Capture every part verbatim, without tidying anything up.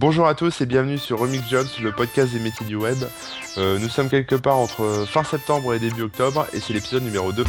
Bonjour à tous et bienvenue sur Remix Jobs, le podcast des métiers du web. Euh, nous sommes quelque part entre fin septembre et début octobre et c'est l'épisode numéro deux.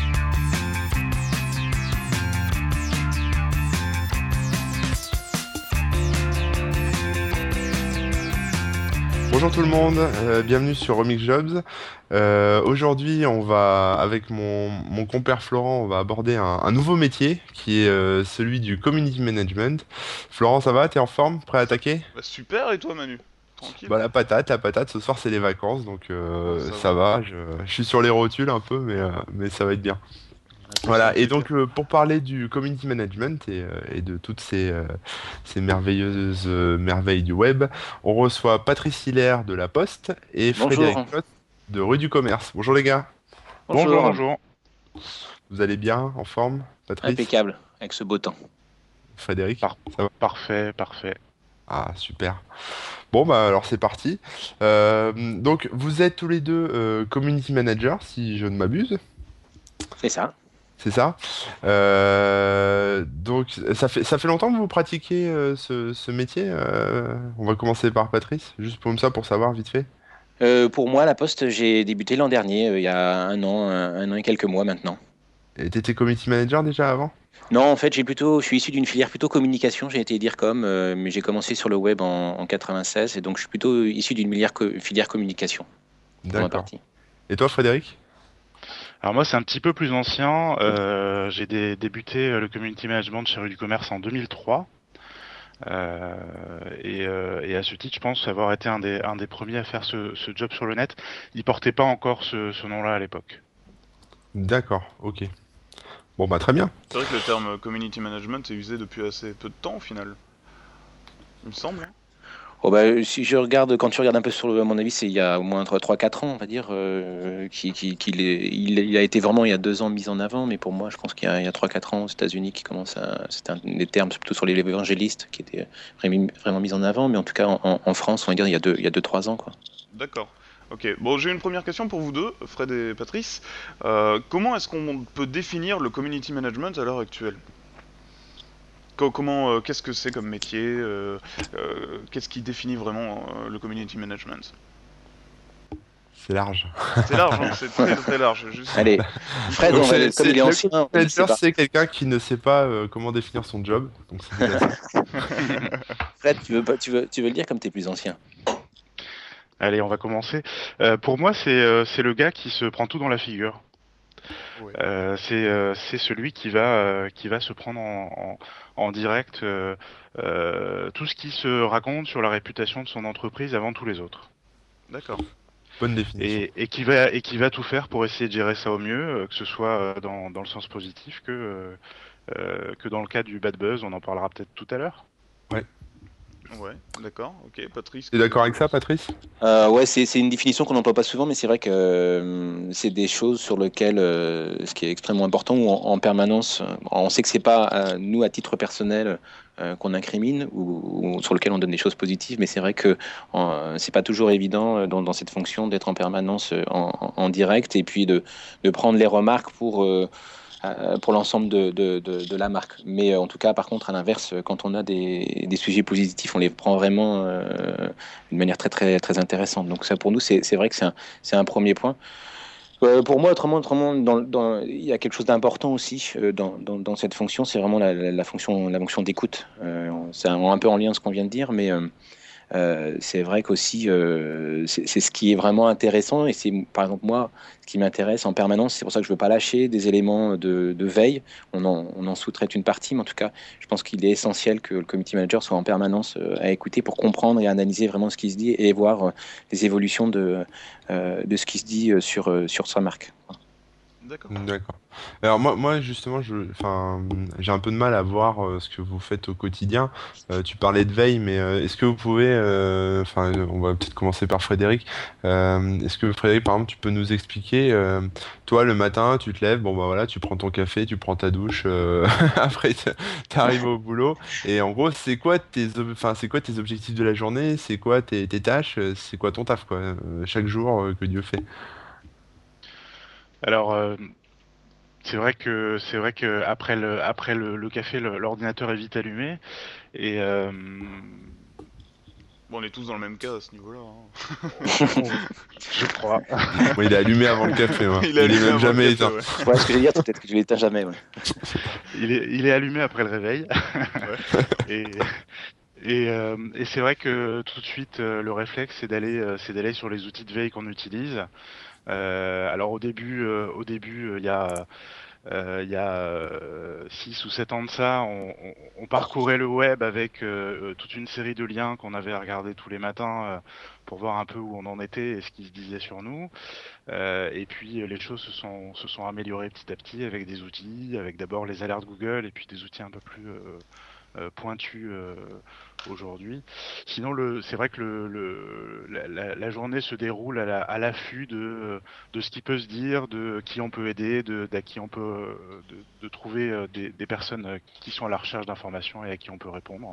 Bonjour tout le monde, euh, bienvenue sur Remix Jobs. Euh, aujourd'hui, on va, avec mon, mon compère Florent, on va aborder un, un nouveau métier qui est euh, celui du community management. Florent, ça va? T'es en forme? Prêt à attaquer? Bah super, et toi Manu? Tranquille? Bah la patate, la patate, ce soir c'est les vacances, donc Bon, euh, ça ça va. va, je, je suis sur les rotules un peu, mais, euh, mais ça va être bien. Voilà, et Impeccable. donc euh, pour parler du community management et, euh, et de toutes ces, euh, ces merveilleuses euh, merveilles du web, on reçoit Patrice Hilaire de La Poste et Frédéric Bonjour. Cotte de Rue du Commerce. Bonjour les gars, Bonjour, Bonjour. bonjour. vous allez bien, en forme? Patrice? Impeccable avec ce beau temps. Frédéric? Par- Ça va? Parfait, parfait. Ah, super. Bon, bah alors c'est parti. Euh, donc vous êtes tous les deux euh, community managers, si je ne m'abuse. C'est ça. C'est ça. Euh, donc, ça fait, ça fait longtemps que vous pratiquez euh, ce, ce métier. Euh, on va commencer par Patrice, juste pour ça, pour savoir vite fait. Euh, pour moi, la Poste, j'ai débuté l'an dernier, euh, il y a un an, un, un an et quelques mois maintenant. Et t'étais community manager déjà avant? Non, en fait, j'ai plutôt, je suis issu d'une filière plutôt communication. J'ai été DIRCOM, euh, mais j'ai commencé sur le web en, en quatre-vingt-seize, et donc je suis plutôt issu d'une filière, co- filière communication pour ma D'accord. partie. Et toi, Frédéric? Alors moi c'est un petit peu plus ancien. Euh, j'ai dé- débuté euh, le community management chez Rue du Commerce en deux mille trois. Euh, et, euh, et à ce titre, je pense avoir été un des, un des premiers à faire ce, ce job sur le net. Il portait pas encore ce, ce nom-là à l'époque. D'accord, ok. Bon, bah très bien. C'est vrai que le terme community management est usé depuis assez peu de temps au final, il me semble, hein. Oh bah, si je regarde, quand tu regardes un peu sur le, à mon avis, c'est il y a au moins trois quatre ans, on va dire, euh, qui, qui, qu'il est, il, il a été vraiment il y a deux ans mis en avant, mais pour moi, je pense qu'il y a, il y a trois quatre ans aux États-Unis qui commence à, c'était un des termes plutôt sur les évangélistes qui étaient vraiment, vraiment mis en avant, mais en tout cas en, en- en France, on va dire il y a deux, il y a deux trois ans, quoi. D'accord. Ok, bon j'ai une première question pour vous deux, Fred et Patrice. Euh, comment est-ce qu'on peut définir le community management à l'heure actuelle? Co- Comment, euh, qu'est-ce que c'est comme métier? euh, euh, Qu'est-ce qui définit vraiment euh, le community management? C'est large. C'est large, hein, c'est très très large, justement. Allez, Fred, Donc, on c'est, va, comme c'est- il est le ancien, community on va laisser manager, pas. c'est quelqu'un qui ne sait pas euh, comment définir son job. Donc, c'est déjà ça. Fred, tu veux pas, tu veux, tu veux le dire comme tu es plus ancien. Allez, on va commencer. Euh, pour moi, c'est euh, c'est le gars qui se prend tout dans la figure. Ouais. Euh, c'est euh, c'est celui qui va euh, qui va se prendre en, en, en direct euh, euh, tout ce qui se raconte sur la réputation de son entreprise avant tous les autres D'accord. Bonne définition. et, et qui va et qui va tout faire pour essayer de gérer ça au mieux, euh, que ce soit euh, dans, dans le sens positif que euh, euh, que dans le cas du bad buzz. On en parlera peut-être tout à l'heure. Ouais. Ouais, d'accord, ok. Patrice, T'es qu'est-ce que d'accord t'en avec ça, penses? Patrice? Euh, ouais, c'est c'est une définition qu'on n'emploie pas souvent, mais c'est vrai que euh, c'est des choses sur lesquelles, euh, ce qui est extrêmement important, où en, en permanence, euh, on sait que c'est pas euh, nous à titre personnel euh, qu'on incrimine ou, ou sur lequel on donne des choses positives, mais c'est vrai que euh, c'est pas toujours évident euh, dans, dans cette fonction d'être en permanence euh, en, en- en direct et puis de, de prendre les remarques pour euh, euh, pour l'ensemble de, de, de, de la marque. Mais euh, en tout cas, par contre, à l'inverse, quand on a des, des sujets positifs, on les prend vraiment euh, d'une manière très, très, très intéressante. Donc ça, pour nous, c'est c'est vrai que c'est un, c'est un premier point. Euh, pour moi, autrement, autrement dans, dans- il y a quelque chose d'important aussi euh, dans, dans, dans cette fonction, c'est vraiment la, la, la fonction, la fonction d'écoute. Euh, c'est un, un peu en lien avec ce qu'on vient de dire, mais euh, euh, c'est vrai qu'aussi, euh, c'est c'est ce qui est vraiment intéressant et c'est, par exemple, moi, ce qui m'intéresse en permanence, c'est pour ça que je veux pas lâcher des éléments de, de veille. On en, on en sous-traite une partie, mais en tout cas, je pense qu'il est essentiel que le community manager soit en permanence euh, à écouter pour comprendre et analyser vraiment ce qui se dit et voir euh, les évolutions de, euh, de ce qui se dit euh, sur, euh, sur sa marque. D'accord. D'accord. Alors moi, moi justement, je, enfin, j'ai un peu de mal à voir euh, ce que vous faites au quotidien. Euh, tu parlais de veille, mais euh, est-ce que vous pouvez, euh, enfin, on va peut-être commencer par Frédéric. Euh, est-ce que Frédéric, par exemple, tu peux nous expliquer, euh, toi, le matin, tu te lèves, bon bah voilà, tu prends ton café, tu prends ta douche, euh, après tu arrives au boulot, et en gros, c'est quoi tes, ob- enfin, c'est quoi tes objectifs de la journée, c'est quoi tes, tes tâches, euh, c'est quoi ton taf, quoi, euh, chaque jour euh, que Dieu fait. Alors euh, c'est vrai que c'est vrai que après le après le, le café, le- l'ordinateur est vite allumé et euh, Bon, on est tous dans le même cas à ce niveau-là. Hein. Je crois. Bon, il est allumé avant le café, hein. Il il est est allumé même avant jamais le café, éteint. ouais. Ouais, ce que je veux dire, c'est peut-être que tu l'éteins jamais. Ouais. Il est, il est allumé après le réveil. et et, euh, et c'est vrai que tout de suite, euh, le réflexe, c'est d'aller, euh, c'est d'aller sur les outils de veille qu'on utilise. Euh, alors au début, euh, au début, euh, il y a Euh, il y a euh, six ou sept ans de ça, on, on, on parcourait le web avec euh, toute une série de liens qu'on avait à regarder tous les matins euh, pour voir un peu où on en était et ce qui se disait sur nous. Euh, et puis les choses se sont, se sont améliorées petit à petit avec des outils, avec d'abord les alertes Google et puis des outils un peu plus euh, euh, pointus euh, aujourd'hui. Sinon, le, c'est vrai que le, le, la, la, la journée se déroule à, la, à l'affût de, de ce qui peut se dire, de qui on peut aider, de, d'à qui on peut, de, de trouver des, des personnes qui sont à la recherche d'informations et à qui on peut répondre.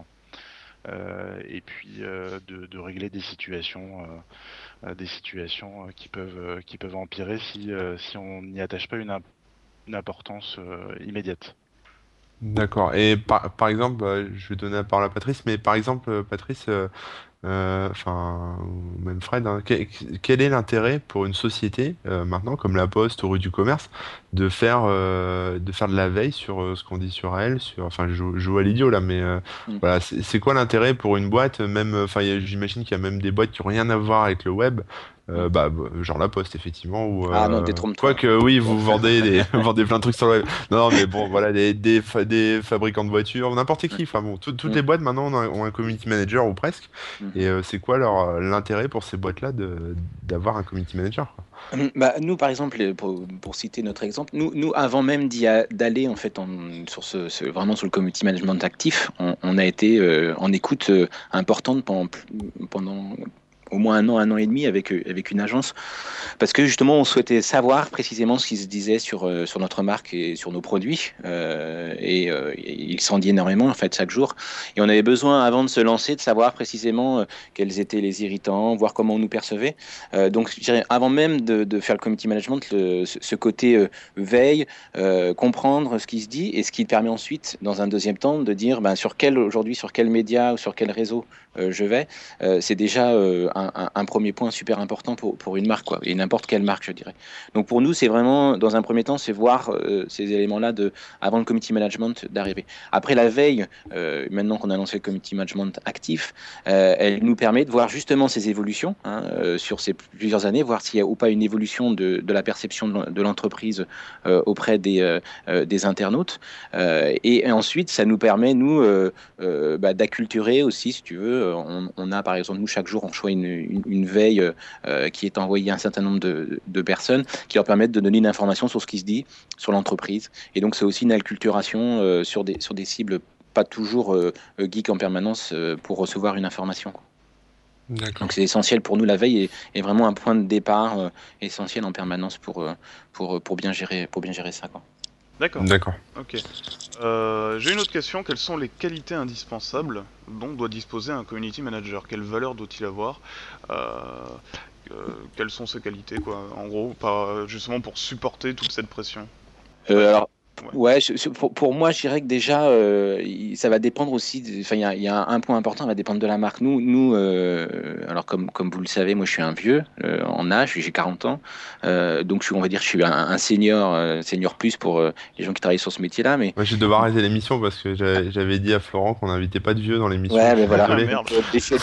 Euh, et puis euh, de, de régler des situations, euh, des situations qui peuvent, qui peuvent empirer si, euh, si on n'y attache pas une, une importance euh, immédiate. D'accord. Et par, par exemple, bah, je vais donner la parole à Patrice, mais par exemple, euh, Patrice, euh, euh, enfin, ou même Fred, hein, que- quel est l'intérêt pour une société, euh, maintenant, comme La Poste ou Rue du Commerce, de faire, euh, de faire de la veille sur euh, ce qu'on dit sur elle, sur, enfin, je joue, je joue à l'idiot là, mais euh, Mm. voilà, c'est c'est quoi l'intérêt pour une boîte, même, euh, enfin, il y a- j'imagine qu'il y a même des boîtes qui ont rien à voir avec le web. Euh, bah, bah, genre La Poste, effectivement, ou Ah non, euh, détrompe-toi. quoique oui, vous vendez des, vous vendez plein de trucs sur le web. Non, mais bon, voilà, des, des, fa- des fabricants de voitures, n'importe qui. Enfin bon, tout- toutes les Mm. boîtes maintenant ont un, ont un community manager ou presque. Mm. Et euh, c'est quoi leur euh, l'intérêt pour ces boîtes-là de d'avoir un community manager, quoi. Hum, Bah, nous, par exemple, pour, pour citer notre exemple, nous, nous avant même d'y a- d'aller en fait en- sur ce, ce- vraiment sur le community management actif, on, on a été euh, en écoute euh, importante pendant, pendant au moins un an, un an et demi avec, euh, avec une agence, parce que justement, on souhaitait savoir précisément ce qui se disait sur, euh, sur notre marque et sur nos produits, euh, et euh, il s'en dit énormément en fait chaque jour, et on avait besoin, avant de se lancer, de savoir précisément euh, quels étaient les irritants, voir comment on nous percevait. Euh, donc, je dirais, avant même de, de faire le community management, le, ce, ce côté euh, veille, euh, comprendre ce qui se dit, et ce qui permet ensuite, dans un deuxième temps, de dire ben, sur quel aujourd'hui, sur quel média ou sur quel réseau euh, je vais, euh, c'est déjà euh, un, un, un premier point super important pour, pour une marque, quoi, et n'importe quelle marque, je dirais. Donc pour nous, c'est vraiment, dans un premier temps, c'est voir euh, ces éléments-là de, avant le community management d'arriver. Après la veille, euh, maintenant qu'on a lancé le community management actif, euh, elle nous permet de voir justement ces évolutions, hein, euh, sur ces plusieurs années, voir s'il y a ou pas une évolution de, de la perception de l'entreprise euh, auprès des, euh, des internautes. Euh, et, et ensuite, ça nous permet, nous, euh, euh, bah, d'acculturer aussi, si tu veux. On, on a, par exemple, nous, chaque jour, on reçoit une, une, une veille euh, qui est envoyée à un certain nombre de, de personnes qui leur permettent de donner une information sur ce qui se dit sur l'entreprise. Et donc, c'est aussi une acculturation euh, sur, des, sur des cibles pas toujours euh, geek en permanence euh, pour recevoir une information, quoi. D'accord. Donc c'est essentiel pour nous, la veille est, est vraiment un point de départ euh, essentiel en permanence pour, euh, pour, pour, bien gérer, pour bien gérer ça, quoi. D'accord. D'accord. Ok. Euh, J'ai une autre question. Quelles sont les qualités indispensables dont doit disposer un community manager? Quelles valeurs doit-il avoir? euh, euh, Quelles sont ses qualités, quoi? En gros, par, justement pour supporter toute cette pression. Euh, alors, Ouais. ouais, je- je- pour, pour moi, je dirais que déjà, euh, il- ça va dépendre aussi. de- Enfin, il y a, il y a un point important, ça va dépendre de la marque. Nous, nous, euh, alors comme comme vous le savez, moi, je suis un vieux euh, en âge, j'ai quarante ans, euh, donc je suis, on va dire, je suis un, un senior, euh, senior plus pour euh, les gens qui travaillent sur ce métier-là. Mais Moi, je vais devoir arrêter l'émission parce que j'avais j'avais dit à Florent qu'on n'invitait pas de vieux dans l'émission. ouais, Je mais suis voilà. Ah, désolé. merde. Des fois,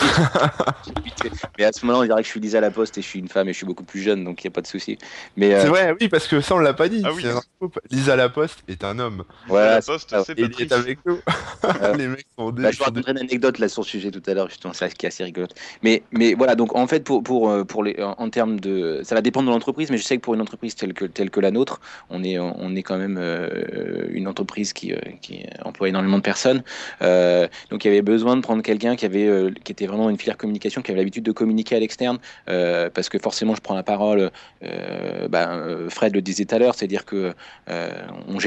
des- Mais à ce moment-là, on dirait que je suis Lisa Laposte et je suis une femme et je suis beaucoup plus jeune, donc il n'y a pas de souci. Mais C'est euh, vrai, oui, parce que ça, on l'a pas dit. Ah oui. C'est un faux. Lisa Laposte est un homme. voilà. La c'est poste, ça. c'est Et il Patrice. est avec nous. Euh, Les mecs sont Bah, des. je vous sont des- raconterai une anecdote là sur le sujet tout à l'heure, justement, ça qui est assez rigolote. Mais, mais voilà, donc en fait, pour, pour, euh, pour les, en en termes de. Ça va dépendre de l'entreprise, mais je sais que pour une entreprise telle que, telle que la nôtre, on est, on est quand même euh, une entreprise qui, euh, qui emploie énormément de personnes. Euh, donc il y avait besoin de prendre quelqu'un qui, avait, euh, qui était vraiment une filière communication, qui avait l'habitude de communiquer à l'externe, euh, parce que forcément, je prends la parole, euh, bah, euh, Fred le disait tout à l'heure, c'est-à-dire que euh, on gère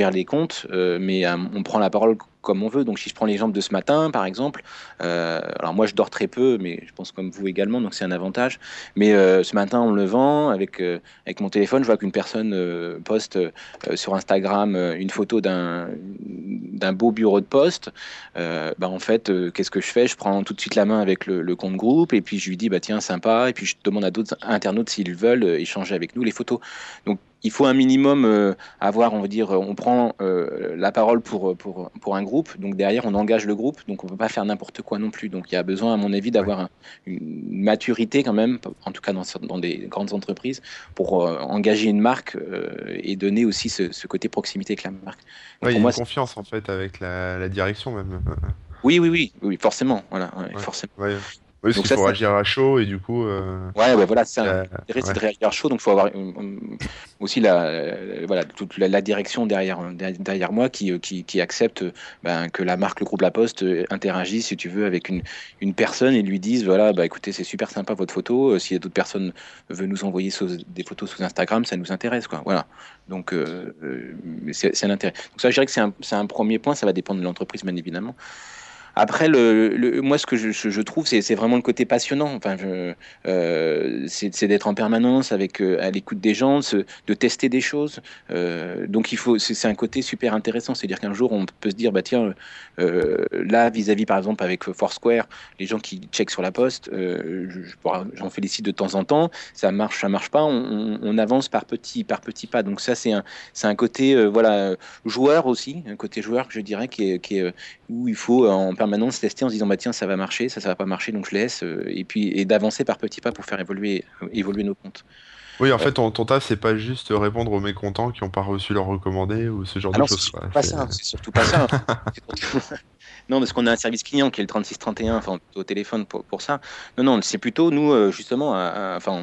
gère les comptes, euh, mais euh, on prend la parole comme on veut. Donc si je prends l'exemple de ce matin, par exemple, euh, alors moi je dors très peu, mais je pense comme vous également, donc c'est un avantage. Mais euh, ce matin, en me levant, avec, euh, avec mon téléphone, je vois qu'une personne euh, poste euh, sur Instagram euh, une photo d'un d'un beau bureau de poste. Euh, bah, en fait, euh, qu'est-ce que je fais? Je prends tout de suite la main avec le, le compte groupe et puis je lui dis, bah tiens, sympa. Et puis je demande à d'autres internautes s'ils veulent euh, échanger avec nous les photos. Donc il faut un minimum euh, avoir, on va dire, on prend euh, la parole pour, pour, pour un groupe, donc derrière on engage le groupe, donc on peut pas faire n'importe quoi non plus. Donc il y a besoin, à mon avis, Ouais. d'avoir un- une maturité quand même, en tout cas dans, dans des grandes entreprises, pour euh, engager une marque euh, et donner aussi ce, ce côté proximité avec la marque. Donc Ouais, il y pour a moi, une c'est- confiance en fait avec la, la direction même. oui, oui, oui, oui, forcément, voilà, ouais, Ouais. forcément. Ouais. Oui, parce Donc qu'il ça, faut c'est réagir à chaud et du coup, euh, ouais, ouais, voilà, c'est un la- intérêt, c'est ouais. de réagir chaud, donc il faut avoir euh, euh, aussi la, euh, voilà, toute la, la direction derrière, euh, derrière derrière moi qui, euh, qui, qui accepte euh, ben, que la marque, le groupe La Poste euh, interagisse, si tu veux, avec une, une personne et lui dise, voilà, bah écoutez, c'est super sympa votre photo, euh, s'il y a d'autres personnes veulent nous envoyer sous- des photos sous Instagram, ça nous intéresse, quoi, voilà. Donc euh, euh, c'est c'est un intérêt. Donc ça, je dirais que c'est un, c'est un premier point, ça va dépendre de l'entreprise, bien évidemment. Après, le, le- moi, ce que je, je- je trouve, c'est c'est vraiment le côté passionnant. Enfin, je, euh, c'est c'est d'être en permanence avec, euh, à l'écoute des gens, de, se- de tester des choses. Euh, donc, il faut, c'est c'est un côté super intéressant. C'est-à-dire qu'un jour, on peut se dire, bah tiens, euh, là, vis-à-vis, par exemple, avec Foursquare, les gens qui checkent sur la poste, euh, je- je pourrais- j'en félicite de temps en temps. Ça marche, ça marche pas. On, on- on avance par petits, par petits pas. Donc, ça, c'est un, c'est un côté, euh, voilà, joueur aussi, un côté joueur que je dirais qui est, qui est où il faut euh, en permanence tester en se disant bah tiens ça va marcher, ça ça va pas marcher donc je laisse euh, et puis et d'avancer par petits pas pour faire évoluer euh, évoluer nos comptes. Oui, en Euh, fait, ton, ton taf, c'est pas juste répondre aux mécontents qui n'ont pas reçu leur recommandé ou ce genre ah de non, c'est choses, surtout quoi. pas C'est... ça, c'est surtout pas ça. C'est surtout- Non, parce qu'on a un service client qui est le trente-six trente et un, enfin au téléphone pour, pour ça. Non, non, c'est plutôt nous euh, justement, à- à- enfin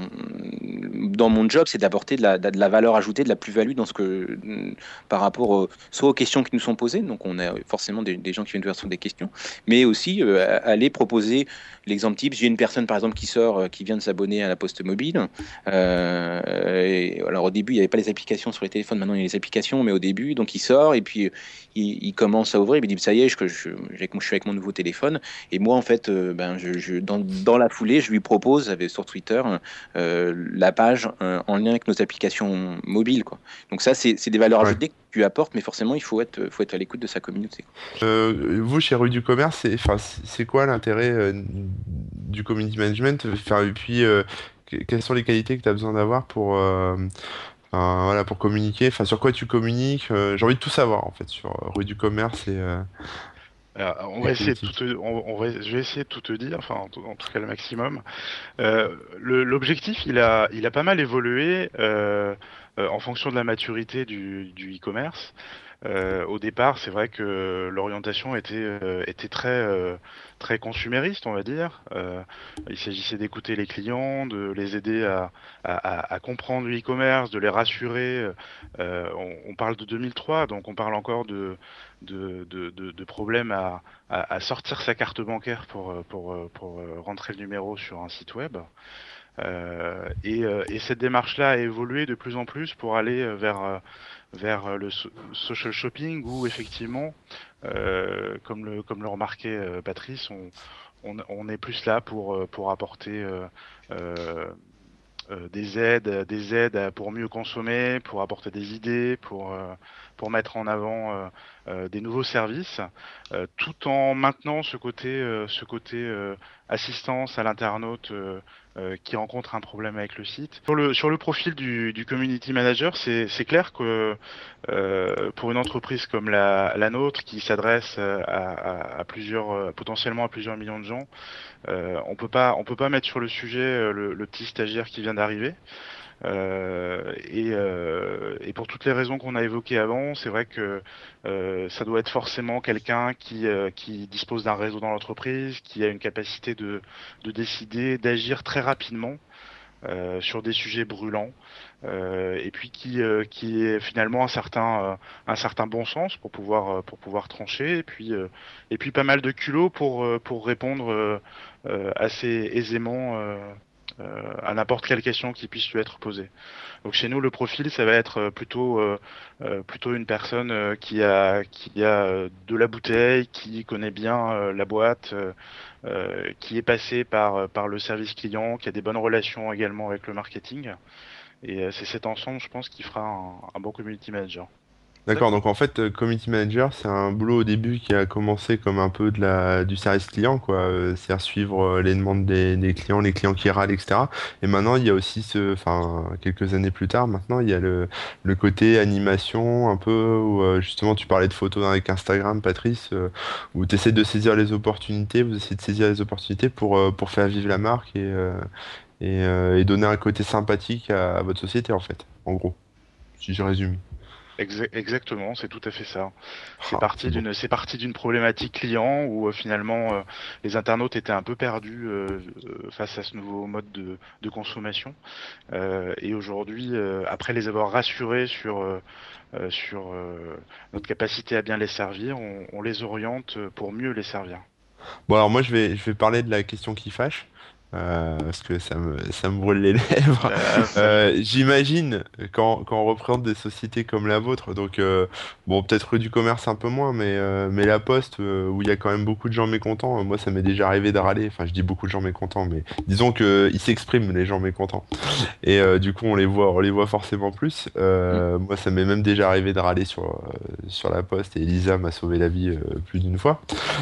on- dans mon job, c'est d'apporter de la, de la valeur ajoutée, de la plus-value dans ce que par rapport au- soit aux questions qui nous sont posées, donc on a forcément des, des gens qui viennent vers sur des questions, mais aussi euh, aller proposer l'exemple type. J'ai une personne par exemple qui sort, euh, qui vient de s'abonner à la Poste Mobile. Euh, et, alors au début, il n'y avait pas les applications sur les téléphones, maintenant il y a les applications, mais au début, donc il sort et puis il, il commence à ouvrir, il me dit ça y est, je, je, je, je suis avec mon nouveau téléphone. Et moi, en fait, euh, ben, je, je, dans, dans la foulée, je lui propose avec, sur Twitter euh, la page euh, en lien avec nos applications mobiles, quoi. Donc ça, c'est c'est des valeurs Ouais. ajoutées que tu apportes, mais forcément, il faut être, faut être à l'écoute de sa communauté. Euh, vous, chez Rue du Commerce, c'est, enfin, c'est c'est quoi l'intérêt euh, du community management? Enfin, et puis, euh, que- quelles sont les qualités que tu as besoin d'avoir pour, euh, enfin, voilà, pour communiquer? Enfin, sur quoi tu communiques? Euh, j'ai envie de tout savoir, en fait, sur euh, Rue du Commerce et euh, Alors, on la va essayer de tout politique. te, on, on va, je vais essayer de tout te dire, enfin en tout, en tout cas le maximum. Euh, le- L'objectif, il a, il a pas mal évolué euh, euh, en fonction de la maturité du, du e-commerce. Euh, au départ, c'est vrai que l'orientation était, euh, était très, euh, très consumériste, on va dire. Euh, il s'agissait d'écouter les clients, de les aider à, à, à- à comprendre le e-commerce, de les rassurer. Euh, on, on parle de deux mille trois, donc on parle encore de, de, de, de- de problèmes à, à, à sortir sa carte bancaire pour, euh, pour, euh, pour euh, rentrer le numéro sur un site web. Euh, et, euh, et cette démarche-là a évolué de plus en plus pour aller euh, vers, euh, vers euh, le so- social shopping où effectivement, euh, comme le, comme le remarquait euh, Patrice, on, on, on est plus là pour, euh, pour apporter euh, euh, euh, des aides, des aides à- pour mieux consommer, pour apporter des idées, pour, euh, pour mettre en avant euh, euh, des nouveaux services, euh, tout en maintenant ce côté, euh, ce côté euh, assistance à l'internaute euh, euh, qui rencontre un problème avec le site. Sur le, sur le profil du, du community manager, c'est c'est clair que euh, pour une entreprise comme la, la nôtre qui s'adresse à, à, à plusieurs, euh, potentiellement à plusieurs millions de gens, euh, on peut pas, on peut pas mettre sur le sujet euh, le, le petit stagiaire qui vient d'arriver. Euh, et, euh, et pour toutes les raisons qu'on a évoquées avant, c'est vrai que euh, ça doit être forcément quelqu'un qui, euh, qui dispose d'un réseau dans l'entreprise, qui a une capacité de, de décider, d'agir très rapidement euh, sur des sujets brûlants, euh, et puis qui, euh, qui est finalement un certain, euh, un certain bon sens pour pouvoir, euh, pour pouvoir trancher, et puis, euh, et puis pas mal de culot pour, euh, pour répondre euh, euh, assez aisément euh, euh, à n'importe quelle question qui puisse lui être posée. Donc chez nous, le profil, ça va être plutôt euh, euh, plutôt une personne euh, qui a qui a euh, de la bouteille, qui connaît bien euh, la boîte, euh, euh, qui est passé par par le service client, qui a des bonnes relations également avec le marketing. Et euh, c'est cet ensemble, je pense, qui fera un, un bon community manager. D'accord, D'accord. donc en fait, euh, community manager, c'est un boulot au début qui a commencé comme un peu de la, du service client, quoi. Euh, C'est-à-dire suivre euh, les demandes des, des clients, les clients qui râlent, et cetera. Et maintenant, il y a aussi ce, enfin, quelques années plus tard, maintenant, il y a le, le côté animation, un peu, où euh, justement, tu parlais de photos avec Instagram, Patrice, euh, où tu essaies de saisir les opportunités, vous essayez de saisir les opportunités pour, euh, pour faire vivre la marque et, euh, et, euh, et donner un côté sympathique à, à votre société, en fait, en gros, si je résume. Exa- Exactement, c'est tout à fait ça. C'est Ah, parti c'est beau. d'une, c'est parti d'une problématique client où euh, finalement euh, les internautes étaient un peu perdus euh, euh, face à ce nouveau mode de, de consommation. Euh, et aujourd'hui, euh, après les avoir rassurés sur euh, euh, sur euh, notre capacité à bien les servir, on, on les oriente pour mieux les servir. Bon, alors moi, je vais, je vais parler de la question qui fâche, euh, parce que ça me, ça me brûle les lèvres. Euh, vas-y. Euh, j'imagine, quand, quand on représente des sociétés comme la vôtre, donc, euh, bon, peut-être rue du commerce un peu moins, mais, euh, mais la Poste, euh, où il y a quand même beaucoup de gens mécontents, euh, moi, ça m'est déjà arrivé de râler. Enfin, je dis beaucoup de gens mécontents, mais disons que ils s'expriment, les gens mécontents. Et euh, du coup, on les voit, on les voit forcément plus. Mm. Euh, moi, ça m'est même déjà arrivé de râler sur, euh, sur la Poste, et Elisa m'a sauvé la vie euh, plus d'une fois.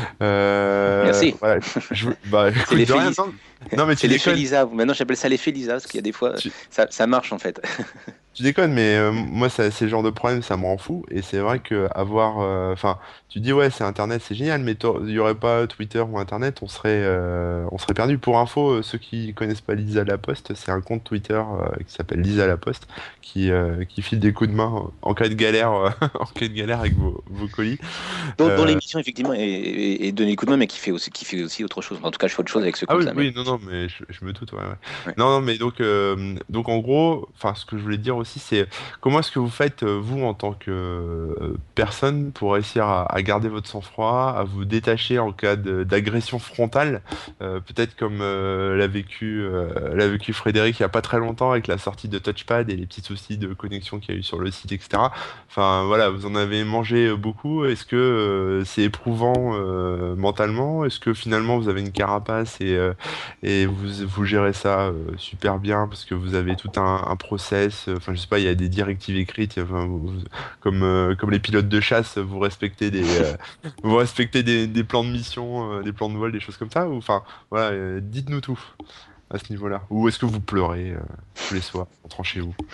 Euh, Merci. voilà, je, bah C'est écoute, de l'effet rien, Lisa. non, non mais C'est tu l'effet déconnes, Lisa. Maintenant, j'appelle ça l'effet Lisa parce qu'il y a des fois, tu, ça, ça marche en fait. tu déconnes, mais euh, moi, ça, c'est le genre de problème, ça me rend fou. Et c'est vrai que avoir, euh, enfin, tu dis ouais, c'est Internet, c'est génial, mais t'aurais- il y aurait pas Twitter ou Internet, on serait, euh, on serait perdu. Pour info, euh, ceux qui connaissent pas Lisa Laposte, c'est un compte Twitter euh, qui s'appelle Lisa Laposte, qui, euh, qui file des coups de main en cas de galère, euh, en cas de galère avec vos, vos colis. Dont, dont Euh, l'émission effectivement est, est, est donné coup de main, mais qui fait aussi, qui fait aussi autre chose. En tout cas, je fais autre chose avec ce Ah oui, compte-là. Mais oui, non, non, mais je, je me doute, ouais, ouais. ouais. Non, non, mais donc, euh, donc en gros, enfin, ce que je voulais dire aussi, c'est comment est-ce que vous faites, euh, vous, en tant que euh, personne, pour réussir à, à garder votre sang-froid, à vous détacher en cas de- d'agression frontale, euh, peut-être comme euh, l'a vécu, euh, l'a vécu Frédéric il y a pas très longtemps avec la sortie de Touchpad et les petits soucis de connexion qu'il y a eu sur le site, et cetera. Enfin, voilà, vous en avez mangé euh, beaucoup. Est-ce que euh, c'est éprouvant euh, mentalement? Est-ce que finalement vous avez une carapace et, euh, et vous, vous gérez ça euh, super bien parce que vous avez tout un, un process, euh, enfin je sais pas, il y a des directives écrites, enfin, vous- vous- comme, euh, comme les pilotes de chasse, vous respectez des, euh, vous respectez des, des plans de mission, euh, des plans de vol, des choses comme ça, ou enfin voilà, euh, dites-nous tout à ce niveau-là. Ou est-ce que vous pleurez euh, tous les soirs en rentrant chez vous?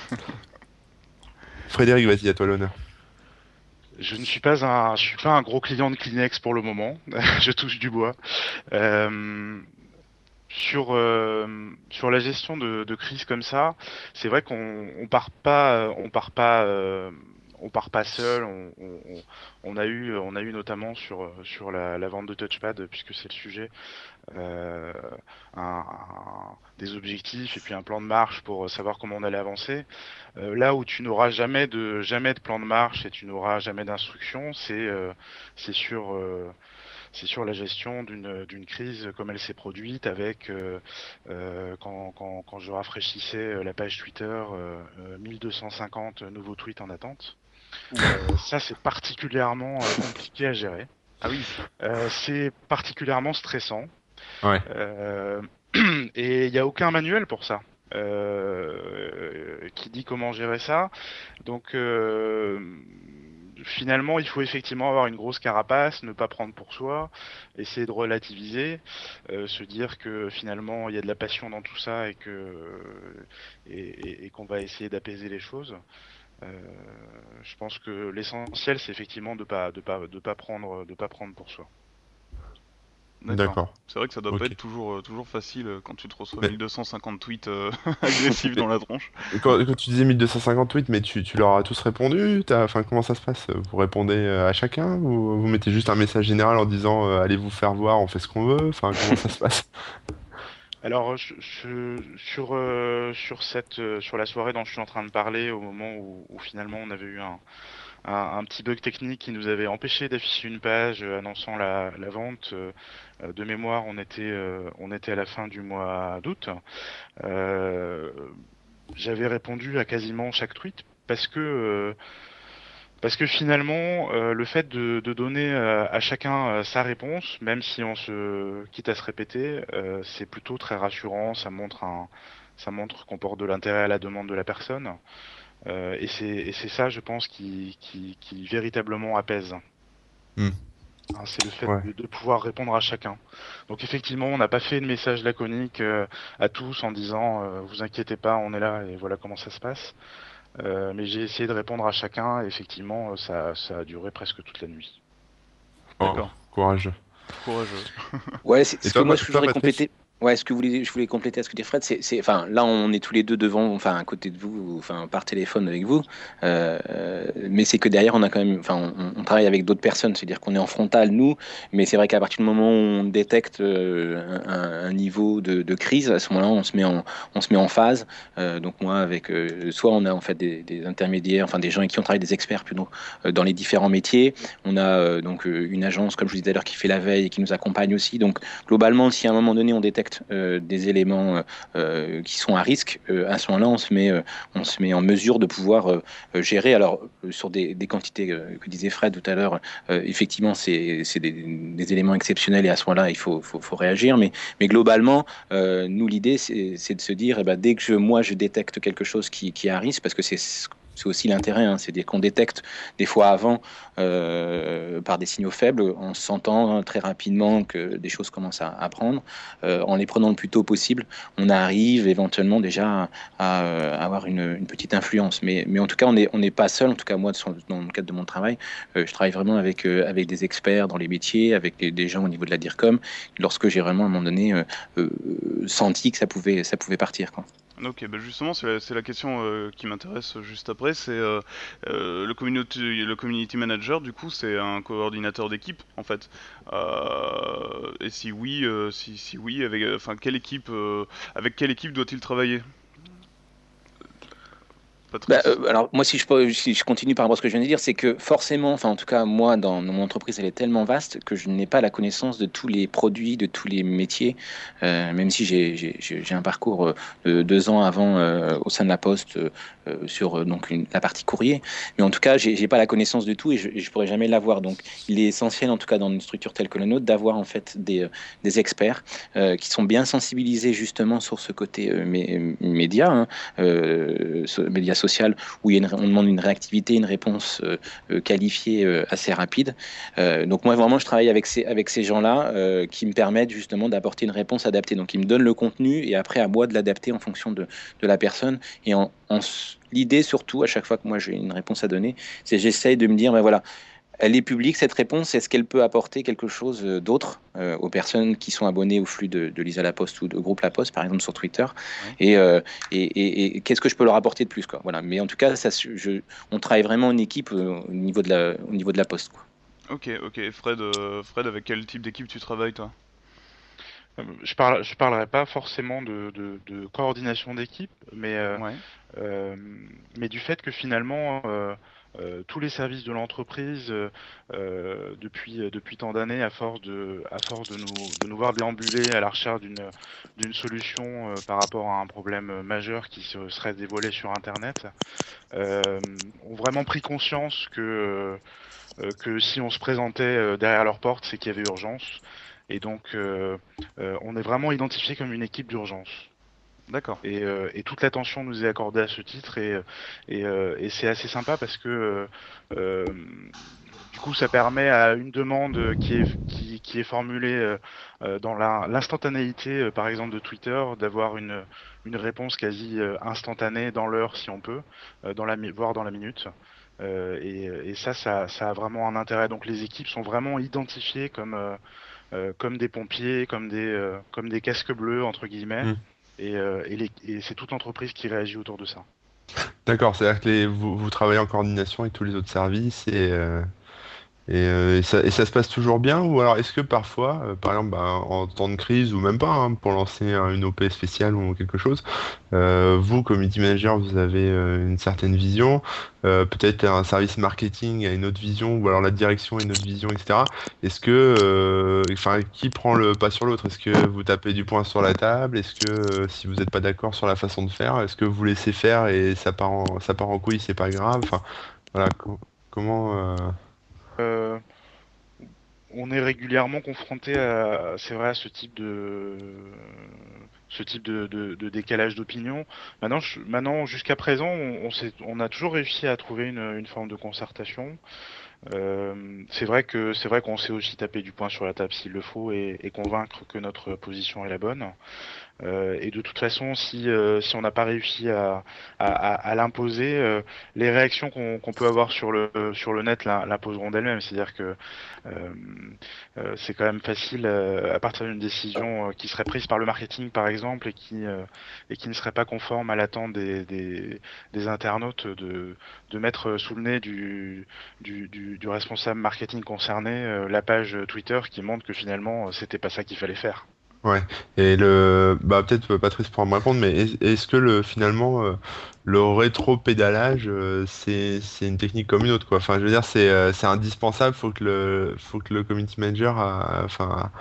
Frédéric, vas-y, à toi l'honneur. Je ne suis pas un, je suis pas un gros client de Kleenex pour le moment. Je touche du bois. Euh, Sur, euh, sur la gestion de, de crise comme ça, c'est vrai qu'on on part pas, euh, on part pas, euh, on part pas seul. On, on, on on a eu, on a eu notamment sur euh, sur la, la vente de Touchpad, puisque c'est le sujet, euh, un, un- des objectifs et puis un plan de marche pour savoir comment on allait avancer. Euh, là où tu n'auras jamais de jamais de plan de marche et tu n'auras jamais d'instruction, c'est euh, c'est sur euh, c'est sur la gestion d'une d'une crise comme elle s'est produite avec euh, euh, quand, quand, quand je rafraîchissais euh, la page Twitter, euh, euh, mille deux cent cinquante nouveaux tweets en attente. Euh, ça c'est particulièrement euh, compliqué à gérer. Ah oui. Euh, c'est particulièrement stressant. Ouais. Euh, et il n'y a aucun manuel pour ça. Euh, qui dit comment gérer ça. Donc euh, finalement, il faut effectivement avoir une grosse carapace, ne pas prendre pour soi, essayer de relativiser, euh, se dire que finalement il y a de la passion dans tout ça et que et, et- et qu'on va essayer d'apaiser les choses. Euh, je pense que l'essentiel, c'est effectivement de pas de pas de pas prendre de pas prendre pour soi. D'accord. D'accord. C'est vrai que ça doit pas Ok. être toujours, euh, toujours facile euh, quand tu te reçois Mais, mille deux cent cinquante tweets euh, agressifs dans mais la tronche. quand, quand tu disais mille deux cent cinquante-huit, mais tu, tu leur as tous répondu? T'as, enfin, comment ça se passe? Vous répondez euh, à chacun ou vous mettez juste un message général en disant euh, allez vous faire voir, on fait ce qu'on veut? Enfin, comment ça se passe? Alors je, je- sur euh, sur cette euh, sur la soirée dont je suis en train de parler, au moment où, où finalement on avait eu un un, un petit bug technique qui nous avait empêché d'afficher une page euh, annonçant la, la vente. Euh, euh, de mémoire, on était, euh, on était à la fin du mois d'août. Euh, J'avais répondu à quasiment chaque tweet parce que euh, parce que finalement, euh, le fait de, de donner euh, à chacun euh, sa réponse, même si on se quitte à se répéter, euh, c'est plutôt très rassurant. Ça montre un, ça montre qu'on porte de l'intérêt à la demande de la personne. Euh, et c'est et c'est ça, je pense, qui, qui, qui véritablement apaise. Hmm. Hein, c'est le fait Ouais. de, de pouvoir répondre à chacun. Donc effectivement, on n'a pas fait de message laconique euh, à tous en disant euh, vous inquiétez pas, on est là et voilà comment ça se passe. Euh, mais j'ai essayé de répondre à chacun et effectivement, ça, ça a duré presque toute la nuit. Oh, D'accord. courageux. Courageux. Ouais, c'est Et ce que toi, moi Pa- je toi, voudrais Patrice? compléter. Ouais, ce que vous voulez, je voulais compléter à ce que dit Fred, c'est, c'est, enfin, là on est tous les deux devant, enfin à côté de vous, enfin par téléphone avec vous, euh, euh, mais c'est que derrière on a quand même, enfin on, on travaille avec d'autres personnes, c'est-à-dire qu'on est en frontal nous, mais c'est vrai qu'à partir du moment où on détecte euh, un, un niveau de, de crise, à ce moment-là on se met en, on se met en phase. Euh, donc moi avec, euh, soit on a en fait des, des intermédiaires, enfin des gens avec qui on travaille, des experts plutôt euh, dans les différents métiers. On a euh, donc euh, une agence, comme je vous disais d'ailleurs, qui fait la veille et qui nous accompagne aussi. Donc globalement, si à un moment donné on détecte euh, des éléments euh, qui sont à risque, euh, à ce moment-là, on se met, euh, on se met en mesure de pouvoir euh, gérer. Alors euh, sur des, des quantités euh, que disait Fred tout à l'heure, euh, effectivement, c'est c'est des, des éléments exceptionnels et à ce moment-là, il faut, faut, faut réagir. Mais, mais globalement, euh, nous l'idée, c'est c'est de se dire, eh ben, dès que je, moi je détecte quelque chose qui, qui est à risque, parce que c'est c'est aussi l'intérêt, hein, c'est-à-dire qu'on détecte des fois avant euh, par des signaux faibles, en sentant très rapidement que des choses commencent à, à prendre, euh, en les prenant le plus tôt possible, on arrive éventuellement déjà à, à avoir une, une, petite influence. Mais, mais en tout cas, on n'est on n'est pas seul. En tout cas, moi, dans le cadre de mon travail, euh, je travaille vraiment avec, euh, avec des experts dans les métiers, avec des, des gens au niveau de la DIRCOM, lorsque j'ai vraiment à un moment donné euh, euh, senti que ça pouvait, ça pouvait partir, quoi. Ok, bah justement, c'est la, c'est la question euh, qui m'intéresse juste après. C'est euh, euh, le community, le community manager. Du coup, c'est un coordinateur d'équipe, en fait. Euh, et si oui, euh, si, si oui, avec, enfin, quelle équipe, euh, avec quelle équipe doit-il travailler, Bah, Patrice? euh, alors moi si je, peux- si je continue par rapport à ce que je viens de dire, c'est que forcément, enfin en tout cas moi dans, dans mon entreprise elle est tellement vaste que je n'ai pas la connaissance de tous les produits, de tous les métiers, euh, même si j'ai j'ai- j'ai- j'ai un parcours euh, de deux ans avant euh, au sein de la Poste euh, euh, sur euh, donc une- la partie courrier, mais en tout cas j'ai j'ai pas la connaissance de tout et je, et je pourrais jamais l'avoir. Donc il est essentiel en tout cas dans une structure telle que la nôtre d'avoir en fait des, euh, des experts euh, qui sont bien sensibilisés justement sur ce côté euh, mé- média, hein, euh, so- média social où il y a une, on demande une réactivité, une réponse euh, euh, qualifiée euh, assez rapide. Euh, donc moi vraiment je travaille avec ces, avec ces gens-là euh, qui me permettent justement d'apporter une réponse adaptée. Donc ils me donnent le contenu et après à moi de l'adapter en fonction de, de la personne. Et en, en, l'idée surtout à chaque fois que moi j'ai une réponse à donner, c'est j'essaye de me dire ben voilà, elle est publique cette réponse, est-ce qu'elle peut apporter quelque chose euh, d'autre euh, aux personnes qui sont abonnées au flux de, de Lisa Laposte ou de groupe Laposte, par exemple sur Twitter, Oui. et, euh, et, et, et qu'est-ce que je peux leur apporter de plus, quoi. Voilà. Mais en tout cas, ça, je, on travaille vraiment en équipe euh, au niveau de la, au niveau de la Poste, quoi. Ok, ok. Fred, euh, Fred, avec quel type d'équipe tu travailles, toi? Euh, Je parle, je parlerai pas forcément de, de, de coordination d'équipe, mais euh, Ouais. Euh, mais du fait que finalement euh, euh, tous les services de l'entreprise euh, euh, depuis euh, depuis tant d'années, à force de à force de nous de nous voir déambuler à la recherche d'une d'une solution euh, par rapport à un problème majeur qui se serait dévoilé sur Internet, euh, ont vraiment pris conscience que euh, que si on se présentait euh, derrière leur porte, c'est qu'il y avait urgence. Et donc, euh, euh, on est vraiment identifié comme une équipe d'urgence. D'accord. Et, euh, et toute l'attention nous est accordée à ce titre et, et, euh, et c'est assez sympa parce que euh, euh, du coup ça permet à une demande qui est, qui, qui est formulée euh, euh, dans la- l'instantanéité euh, par exemple de Twitter d'avoir une, une réponse quasi euh, instantanée dans l'heure si on peut, euh, dans la, mi- voire dans la minute. Euh, et, et ça, ça, ça a vraiment un intérêt. Donc les équipes sont vraiment identifiées comme, euh, euh, comme des pompiers, comme des, euh, comme des casques bleus entre guillemets. Hmm. Et, euh, et, les- et c'est toute l'entreprise qui réagit autour de ça. D'accord, c'est-à-dire que les, vous, vous travaillez en coordination avec tous les autres services et, euh, Et, euh, et ça, et ça se passe toujours bien? Ou alors est-ce que parfois, euh, par exemple, bah, en temps de crise ou même pas, hein, pour lancer un- une O P spéciale ou quelque chose, euh, vous, community manager, vous avez euh, une certaine vision, euh, peut-être un service marketing a une autre vision, ou alors la direction a une autre vision, et cetera. Est-ce que, euh, enfin, qui prend le pas sur l'autre? Est-ce que vous tapez du poing sur la table? Est-ce que euh, si vous n'êtes pas d'accord sur la façon de faire, est-ce que vous laissez faire et ça part en, ça part en couille, c'est pas grave? Enfin, voilà, co- comment... euh, Euh, on est régulièrement confronté à, c'est vrai, à ce type de, ce type de, de- de décalage d'opinion. Maintenant, je- maintenant, jusqu'à présent, on, on s'est- on a toujours réussi à trouver une, une forme de concertation. Euh, c'est vrai que c'est vrai qu'on sait aussi taper du poing sur la table s'il le faut et, et convaincre que notre position est la bonne. Euh, et de toute façon, si, euh, si on n'a pas réussi à, à, à- à l'imposer, euh, les réactions qu'on qu'on peut avoir sur le, sur le net l'im- l'imposeront d'elles-mêmes. C'est-à-dire que euh, euh, c'est quand même facile, euh, à partir d'une décision euh, qui serait prise par le marketing, par exemple, et qui, euh, et qui ne serait pas conforme à l'attente des, des, des internautes, de, de mettre sous le nez du, du, du, du responsable marketing concerné euh, la page Twitter qui montre que finalement, euh, c'était pas ça qu'il fallait faire. Ouais, et le bah peut-être euh, Patrice pourra me répondre, mais est- est-ce que le finalement euh, le rétro-pédalage euh, c'est c'est une technique comme une autre quoi. Enfin je veux dire c'est euh, c'est indispensable, faut que le faut que le community manager euh, enfin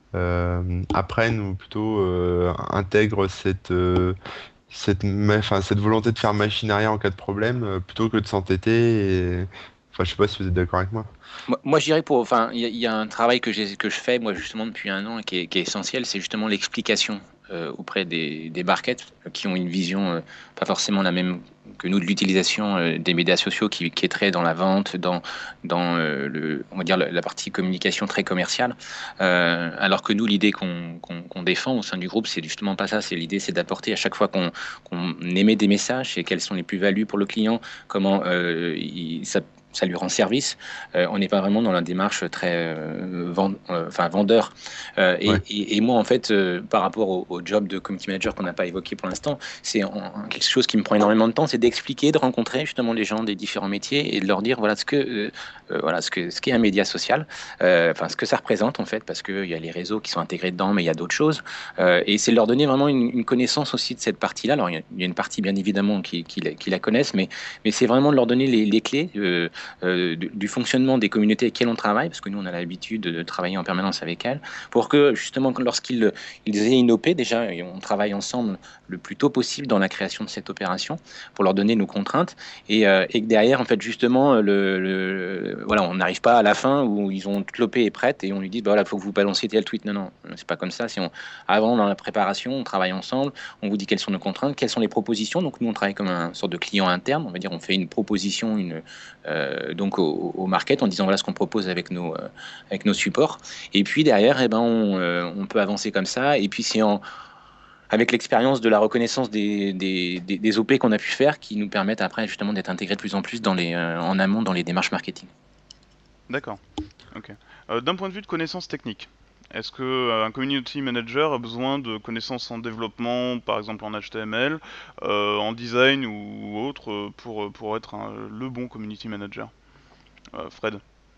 euh, apprenne ou plutôt euh, intègre cette euh, cette ma- enfin cette volonté de faire machine arrière en cas de problème euh, plutôt que de s'entêter et enfin je sais pas si vous êtes d'accord avec moi. Moi, moi, je dirais pour, enfin, il y, a il y a un travail que j'ai, que je fais moi justement depuis un an et qui est, qui est essentiel, c'est justement l'explication euh, auprès des, des markets euh, qui ont une vision euh, pas forcément la même que nous de l'utilisation euh, des médias sociaux, qui, qui est très dans la vente, dans dans euh, le, on va dire la, la partie communication très commerciale, euh, alors que nous l'idée qu'on qu'on qu'on défend au sein du groupe, c'est justement pas ça. C'est l'idée, c'est d'apporter à chaque fois qu'on qu'on émet des messages, et quelles sont les plus-values pour le client, comment euh, il, ça ça lui rend service. Euh, on n'est pas vraiment dans la démarche très euh, vend- euh, enfin, vendeur. Euh, et, Ouais, et- et moi, en fait, euh, par rapport au, au job de community manager qu'on n'a pas évoqué pour l'instant, c'est en- en- quelque chose qui me prend énormément de temps, c'est d'expliquer, de rencontrer justement les gens des différents métiers et de leur dire voilà ce que euh, euh, voilà ce que ce qu'est un média social, euh, enfin ce que ça représente en fait, parce qu'il y a les réseaux qui sont intégrés dedans, mais il y a d'autres choses. Euh, et c'est de leur donner vraiment une, une connaissance aussi de cette partie-là. Alors il y a, il y a une partie bien évidemment qui, qui, la, qui la connaissent, mais mais c'est vraiment de leur donner les, les clés. Euh, euh, du, du fonctionnement des communautés avec lesquelles on travaille, parce que nous, on a l'habitude de travailler en permanence avec elles, pour que justement, lorsqu'ils ils aient une O P, déjà, et on travaille ensemble le plus tôt possible dans la création de cette opération, pour leur donner nos contraintes, et, euh, et que derrière, en fait, justement, le, le- voilà, on n'arrive pas à la fin où ils ont toute l'O P est prête, et on lui dit, bah voilà, il faut que vous balanciez tel tweet. Non, non, c'est pas comme ça. Si on, avant, dans la préparation, on travaille ensemble, on vous dit quelles sont nos contraintes, quelles sont les propositions. Donc, nous, on travaille comme un sorte de client interne, on va dire, on fait une proposition, une, euh, donc au, au market en disant voilà ce qu'on propose avec nos, euh, avec nos supports. Et puis derrière, eh ben, on, euh, on peut avancer comme ça. Et puis c'est en, avec l'expérience de la reconnaissance des, des, des, des O P qu'on a pu faire qui nous permettent après justement d'être intégrés de plus en plus dans les, euh, en amont dans les démarches marketing. D'accord. Ok. Euh, d'un point de vue de connaissances techniques, est-ce que euh, un community manager a besoin de connaissances en développement, par exemple en H T M L, euh, en design ou autre, euh, pour, pour être un- le bon community manager? Euh, Fred?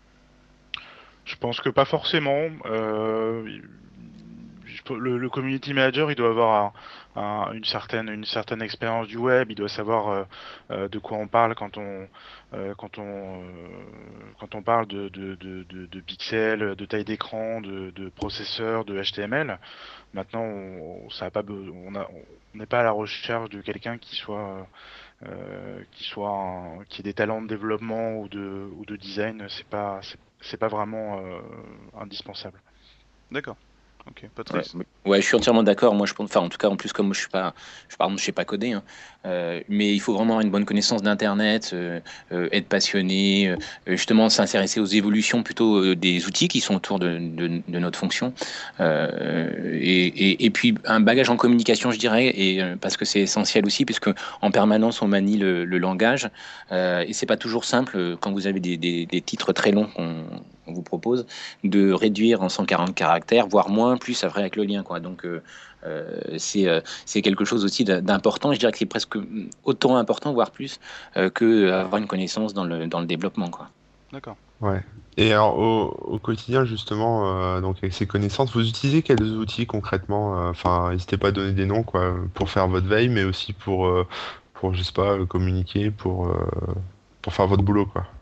Je pense que pas forcément. Euh, je peux- le, le community manager, il doit avoir un- un- une certaine, une certaine expérience du web. Il doit savoir euh, euh, de quoi on parle quand on, euh, quand on, euh, quand on parle de, de, de, de, de pixels, de taille d'écran, de, de processeur, de H T M L. Maintenant, on, ça a pas, be- on a, on n'est pas à la recherche de quelqu'un qui soit, euh, qui soit, un- qui ait des talents de développement ou de, ou de design. C'est pas, c'est c'est pas vraiment euh, indispensable. D'accord. Ok. Ouais, Patrice? mais- ouais, je suis entièrement d'accord. Moi, je pense, enfin, en tout cas, en plus, comme moi, je suis pas, je, pardon, je sais pas coder, hein, euh, mais il faut vraiment avoir une bonne connaissance d'Internet, euh, euh, être passionné, euh, justement, s'intéresser aux évolutions plutôt euh, des outils qui sont autour de, de, de notre fonction, euh, et, et, et puis un bagage en communication, je dirais, et euh, parce que c'est essentiel aussi, puisque en permanence on manie le, le langage, euh, et c'est pas toujours simple euh, quand vous avez des, des, des titres très longs qu'on on vous propose de réduire en cent quarante caractères, voire moins, plus après avec le lien, quoi. Donc euh, euh, c'est euh, c'est quelque chose aussi d'important. Je dirais que c'est presque autant important, voire plus, euh, que avoir une connaissance dans le dans le développement, quoi. D'accord. Ouais. Et alors au, au quotidien justement, euh, donc avec ces connaissances, vous utilisez quels outils concrètement? euh, Enfin, n'hésitez pas à donner des noms quoi, pour faire votre veille, mais aussi pour, euh, pour je sais pas, euh, communiquer, pour, euh, pour faire votre boulot quoi.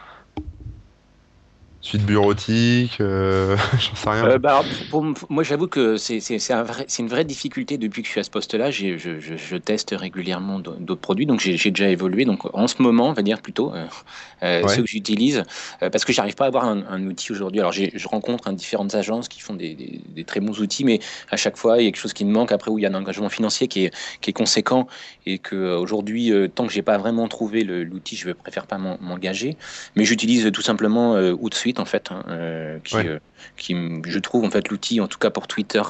Suite bureautique, euh, j'en sais rien. Euh, bah, alors, pour- pour m- moi, j'avoue que c'est c'est- c'est un vrai- c'est une vraie difficulté depuis que je suis à ce poste-là. J'ai- Je, je- je teste régulièrement d'au- d'autres produits, donc j'ai j'ai déjà évolué. Donc en ce moment, on va dire plutôt, euh, euh, ceux Ouais. que j'utilise, euh, parce que j'arrive pas à avoir un, un outil aujourd'hui. Alors j'ai- je rencontre hein, différentes agences qui font des, des- des très bons outils, mais à chaque fois, il y a quelque chose qui me manque. Après, où il y a un engagement financier qui est, qui est conséquent et que euh, aujourd'hui, euh, tant que j'ai pas vraiment trouvé le- l'outil, je préfère pas m'en- m'engager. Mais j'utilise tout simplement euh, Hootsuite en fait, hein, euh, qui Ouais. euh, qui, je trouve, en fait, l'outil, en tout cas pour Twitter,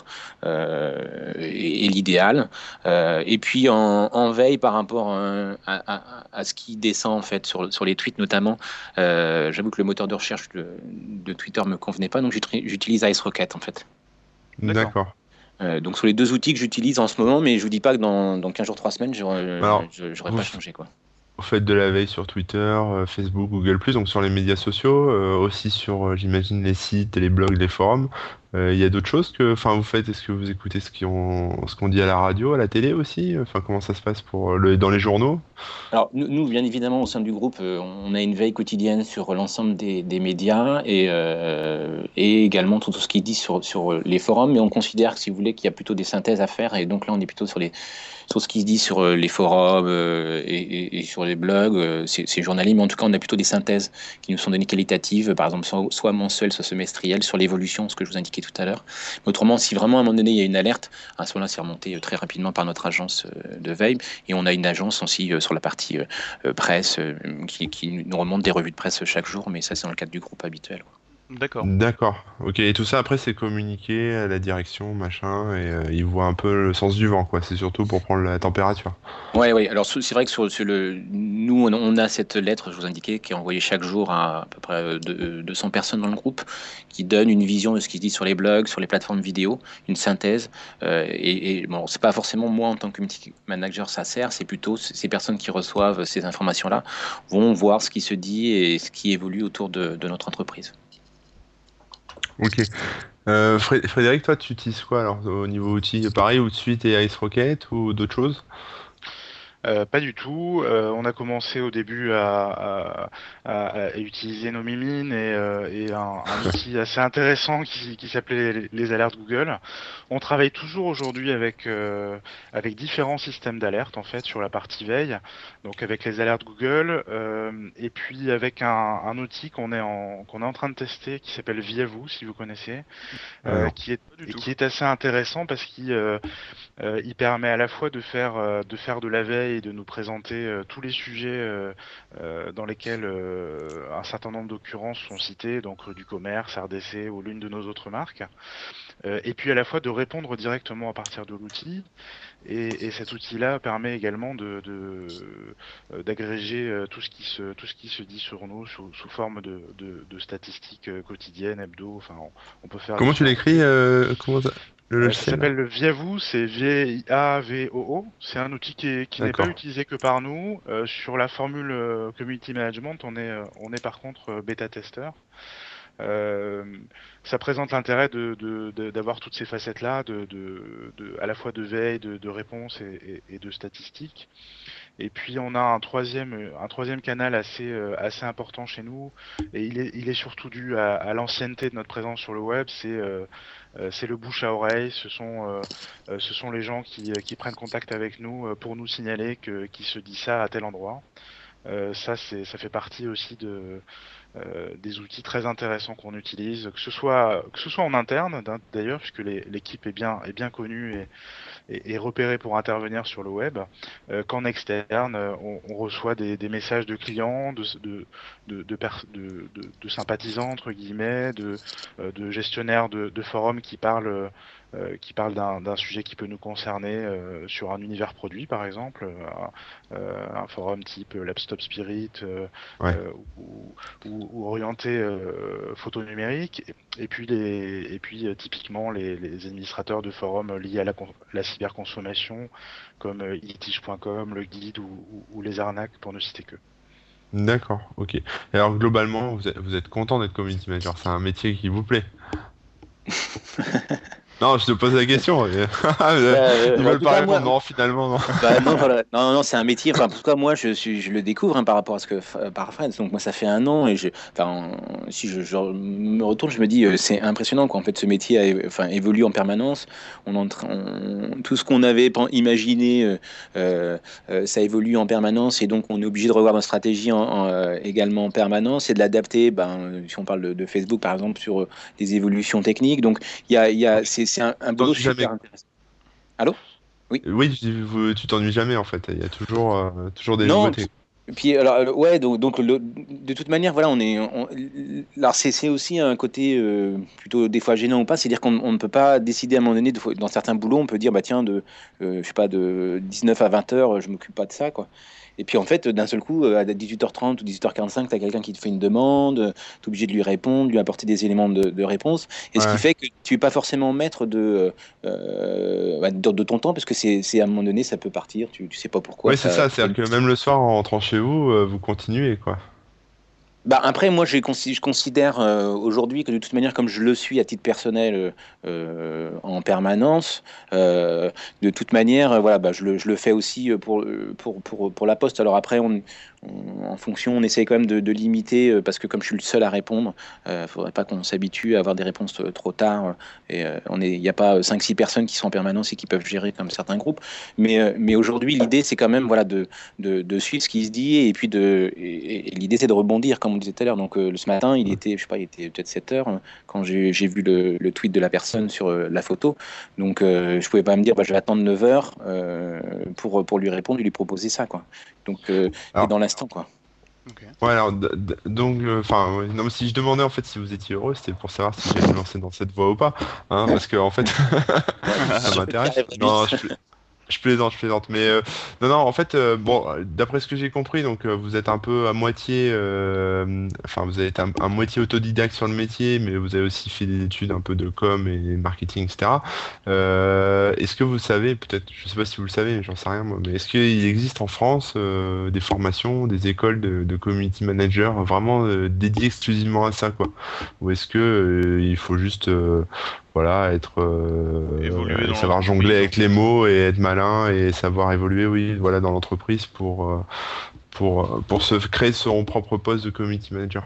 euh, est, est l'idéal. Euh, et puis, en, en veille par rapport à, à, à, ce qui descend, en fait, sur, sur les tweets notamment, euh, j'avoue que le moteur de recherche de, de Twitter me convenait pas, donc j'utilise IceRocket, en fait. D'accord. D'accord. Euh, donc, sur les deux outils que j'utilise en ce moment, mais je vous dis pas que dans, dans quinze jours, trois semaines, j'aurais Alors, j'aurais vous, pas f- changé, quoi. vous faites de la veille sur Twitter, euh, Facebook, Google+, donc sur les médias sociaux, euh, aussi sur, euh, j'imagine, les sites, les blogs, les forums. Euh, Il y a d'autres choses que, enfin, vous faites, est-ce que vous écoutez ce qu'on ce qu'on dit à la radio, à la télé aussi? Enfin, comment ça se passe pour euh, le, dans les journaux? Alors, nous, nous, bien évidemment, au sein du groupe, euh, on a une veille quotidienne sur l'ensemble des, des médias et, euh, et également tout, tout ce qui est dit sur, sur les forums, mais on considère que, si vous voulez, qu'il y a plutôt des synthèses à faire, et donc là, on est plutôt sur les, sur ce qui se dit sur euh, les forums euh, et, et- et sur les blogs. Euh, c'est c'est journalier, mais en tout cas, on a plutôt des synthèses qui nous sont données qualitatives, par exemple, soit, soit mensuelles, soit semestrielles, sur l'évolution, ce que je vous indiquais tout à l'heure. Mais autrement, si vraiment à un moment donné, il y a une alerte, à ce moment-là, c'est remonté euh, très rapidement par notre agence euh, de veille. Et on a une agence aussi euh, sur la partie euh, euh, presse euh, qui, qui nous remonte des revues de presse chaque jour, mais ça, c'est dans le cadre du groupe habituel, quoi. D'accord. D'accord. Ok. Et tout ça, après, c'est communiqué à la direction, machin, et euh, ils voient un peu le sens du vent, quoi. C'est surtout pour prendre la température. Ouais, ouais. Alors c'est vrai que sur, sur le, nous on on a cette lettre, je vous indiquais, qui est envoyée chaque jour à à peu près euh, deux- 200 personnes dans le groupe, qui donne une vision de ce qui se dit sur les blogs, sur les plateformes vidéo, une synthèse. Euh, et, et bon, c'est pas forcément moi en tant que community manager ça sert, c'est plutôt c- ces personnes qui reçoivent ces informations-là vont voir ce qui se dit et ce qui évolue autour de, de notre entreprise. Ok. Euh, Fré- Frédéric, toi, tu utilises quoi alors au niveau outils? Pareil, Outsuite et Ice Rocket ou d'autres choses? Euh, pas du tout. Euh, on a commencé au début à, à- à- à utiliser nos mimines et, euh, et un, un outil assez intéressant qui, qui s'appelait les, les alertes Google. On travaille toujours aujourd'hui avec euh, avec différents systèmes d'alerte en fait sur la partie veille. Donc avec les alertes Google euh, et puis avec un, un outil qu'on est en qu'on est en train de tester qui s'appelle Viavou si vous connaissez, Ah euh, non. qui est Pas du et tout. qui est assez intéressant parce qu'il euh, euh, il permet à la fois de faire, euh, de faire de la veille et de nous présenter euh, tous les sujets euh, euh, dans lesquels euh, un certain nombre d'occurrences sont citées, donc rue du commerce, R D C ou l'une de nos autres marques, euh, et puis à la fois de répondre directement à partir de l'outil. Et, et cet outil-là permet également de, de, euh, d'agréger euh, tout ce qui se, tout ce qui se dit sur nous sous, sous forme de, de, de statistiques euh, quotidiennes, hebdo. Enfin, on, on peut faire Comment tu différentes l'écris, euh, comment ça- le euh, ça logiciel là? s'appelle le Viavou, c'est V-I-A-V-O-O. C'est un outil qui est- qui n'est pas D'accord. utilisé que par nous. Euh, sur la formule euh, Community Management, on est, euh, on est par contre euh, bêta-testeur. Euh, Ça présente l'intérêt de, de- de- d'avoir toutes ces facettes-là, de, de- de- à la fois de veille, de, de réponse et, et- et de statistiques. Et puis on a un troisième, un troisième canal assez, euh, assez important chez nous, et il est, il est surtout dû à, à l'ancienneté de notre présence sur le web. C'est euh, euh, c'est le bouche à oreille. Ce sont, euh, euh, ce sont les gens qui, qui prennent contact avec nous euh, pour nous signaler que qui se dit ça à tel endroit. Euh, ça, c'est, ça fait partie aussi de, euh, des outils très intéressants qu'on utilise, que ce soit, que ce soit en interne d'ailleurs, puisque les- l'équipe est bien, est bien connue et, et, et repéré pour intervenir sur le web, euh, qu'en externe, euh, on, on reçoit des, des messages de clients, de, de, de, de, pers- de- de- de sympathisants, entre guillemets, de, euh, de gestionnaires de, de forums qui parlent, euh, qui parlent d'un d'un sujet qui peut nous concerner euh, sur un univers produit, par exemple, euh, euh, un forum type Lapstop Spirit euh, Ouais. euh, ou, ou, ou orienté euh, photo numérique. Et puis, les, et puis euh, typiquement, les, les administrateurs de forums liés à la, con- la cyberconsommation, comme euh, itige point com, le guide ou, ou- ou les arnaques, pour ne citer que. D'accord, ok. Et alors globalement, vous êtes, vous êtes content d'être community manager, c'est un métier qui vous plaît? Non, je te pose la question. et- Bah, euh, Ils en veulent tout pas cas, répondre. moi, Non, finalement, non. bah non, voilà. Non, non, non, c'est un métier. Enfin, en tout cas, moi, je suis, je le découvre hein, par rapport à ce que f- par Fred. Donc moi, ça fait un an et je, enfin, si je, je me retourne, je me dis, euh, c'est impressionnant quoi. En fait, ce métier a, é- enfin, évolue en permanence. On est en train- on- tout ce qu'on avait pen- imaginé, euh, euh, euh, ça évolue en permanence et donc on est obligé de revoir notre stratégie en- en, euh, également en permanence et de l'adapter. Ben, si on parle de, de Facebook par exemple sur euh, des évolutions techniques. Donc il y a, il y a, c'est, c'est un, un boulot T'ennuies jamais. super intéressant. Allô? Oui. Oui, je dis, vous- tu t'ennuies jamais en fait. Il y a toujours, euh, toujours des Non, nouveautés. puis alors euh, ouais donc, donc le- de toute manière voilà on est on- alors c'est c'est aussi un côté euh, plutôt des fois gênant ou pas, c'est-à-dire qu'on on ne peut pas décider à un moment donné de- dans certains boulots on peut dire bah tiens de euh, je sais pas de dix-neuf à vingt heures je m'occupe pas de ça quoi. Et puis en fait d'un seul coup euh, à dix-huit heures trente ou dix-huit heures quarante-cinq tu as quelqu'un qui te fait une demande, tu es obligé de lui répondre, lui apporter des éléments de, de réponse et ce qui Ouais. fait que tu es pas forcément maître de euh, bah, de, de ton temps parce que c'est c'est à un moment donné ça peut partir, tu, tu sais pas pourquoi Oui, c'est ça. ça. C'est-à-dire que même le soir, en rentrant chez vous, euh, vous continuez, quoi. Bah après, moi, j'ai consi- je considère euh, aujourd'hui que de toute manière, comme je le suis à titre personnel euh, euh, en permanence, euh, de toute manière, euh, voilà, bah, je le, je le fais aussi euh, pour, euh, pour, pour, pour la poste. Alors après, on, on- en fonction, on essaye quand même de, de limiter, euh, parce que comme je suis le seul à répondre, euh, faudrait pas qu'on s'habitue à avoir des réponses euh, trop tard. euh, Et euh, on est, il n'y a pas cinq six personnes qui sont en permanence et qui peuvent gérer comme certains groupes. Mais, euh, mais aujourd'hui, l'idée, c'est quand même voilà, de, de, de suivre ce qui se dit et puis de et, et l'idée c'est de rebondir comme on disait tout à l'heure. Donc euh, ce matin il était je sais pas il était peut-être sept heures euh, quand j'ai j'ai vu le, le tweet de la personne sur euh, la photo. Donc euh, je pouvais pas me dire bah, je vais attendre neuf heures euh, pour pour lui répondre et lui proposer ça quoi. Donc euh, et Alors, dans l'instant quoi. Ok. ouais, alors, d- d- donc, euh, enfin, ouais, non, mais si je demandais en fait si vous étiez heureux, c'était pour savoir si j'allais me lancer dans cette voie ou pas, hein, parce que en fait, Ouais, je suis ça sûr que tu y m'intéresse. arriverais Non, vite. je, pla- je plaisante, je plaisante, mais euh, non, non, en fait, euh, bon, euh, d'après ce que j'ai compris, donc euh, vous êtes un peu à moitié, euh, enfin, vous avez été un, un moitié autodidacte sur le métier, mais vous avez aussi fait des études un peu de com et marketing, et cetera. Euh, est-ce que vous savez, peut-être, je sais pas si vous le savez, mais j'en sais rien moi, mais est-ce qu'il existe en France euh, des formations, des écoles de, de community manager vraiment euh, dédiées exclusivement à ça, quoi? Ou est-ce que euh, il faut juste euh, voilà, être Évoluer euh, dans savoir jongler l'entreprise, en avec les fait. mots et être malin et savoir évoluer, oui, voilà, dans l'entreprise pour euh, pour euh, pour se créer son propre poste de community manager.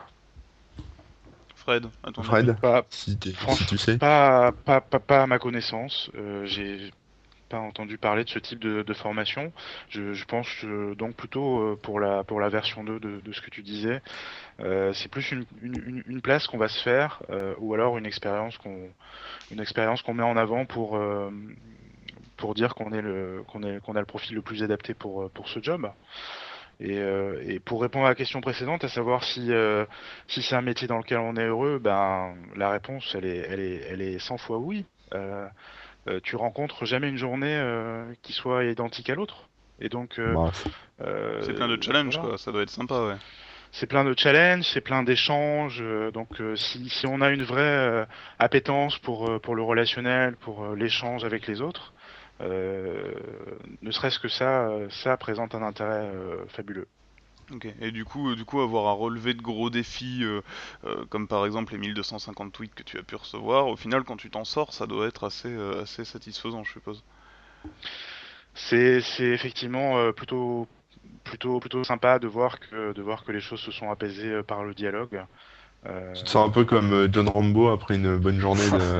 Fred, à ton avis? Fred, Pas, si, t'es- si tu franchement, sais. pas, pas, pas, pas à ma connaissance. Euh, j'ai pas entendu parler de ce type de, de formation. Je, je pense euh, donc plutôt euh, pour la, pour la version deux de, de ce que tu disais. Euh, c'est plus une, une, une- une place qu'on va se faire euh, ou alors une expérience qu'on une expérience qu'on met en avant pour, euh, pour dire qu'on est le, qu'on est, qu'on a le profil le plus adapté pour, euh, pour ce job. Et, euh, et pour répondre à la question précédente, à savoir si, euh, si c'est un métier dans lequel on est heureux, ben, la réponse, elle est, elle est, elle est cent fois oui. Euh, euh, tu rencontres jamais une journée euh, qui soit identique à l'autre. Et donc, euh, Bah, C'est plein de euh, challenges, voilà. quoi. Ça doit être sympa, ouais. C'est plein de challenges, c'est plein d'échanges. euh, donc, euh, si, si on a une vraie euh, appétence pour, euh, pour le relationnel, pour euh, l'échange avec les autres, euh, ne serait-ce que ça, euh, ça présente un intérêt euh, fabuleux. Ok. Et du coup, euh, du coup, avoir à relever de gros défis, euh, euh, comme par exemple les mille deux cent cinquante tweets que tu as pu recevoir, au final, quand tu t'en sors, ça doit être assez, euh, assez satisfaisant, je suppose. C'est, c'est effectivement euh, plutôt, plutôt, plutôt sympa de voir que, de voir que les choses se sont apaisées euh, par le dialogue. tu te Euh, sens un peu comme euh, John Rambo après une bonne journée de,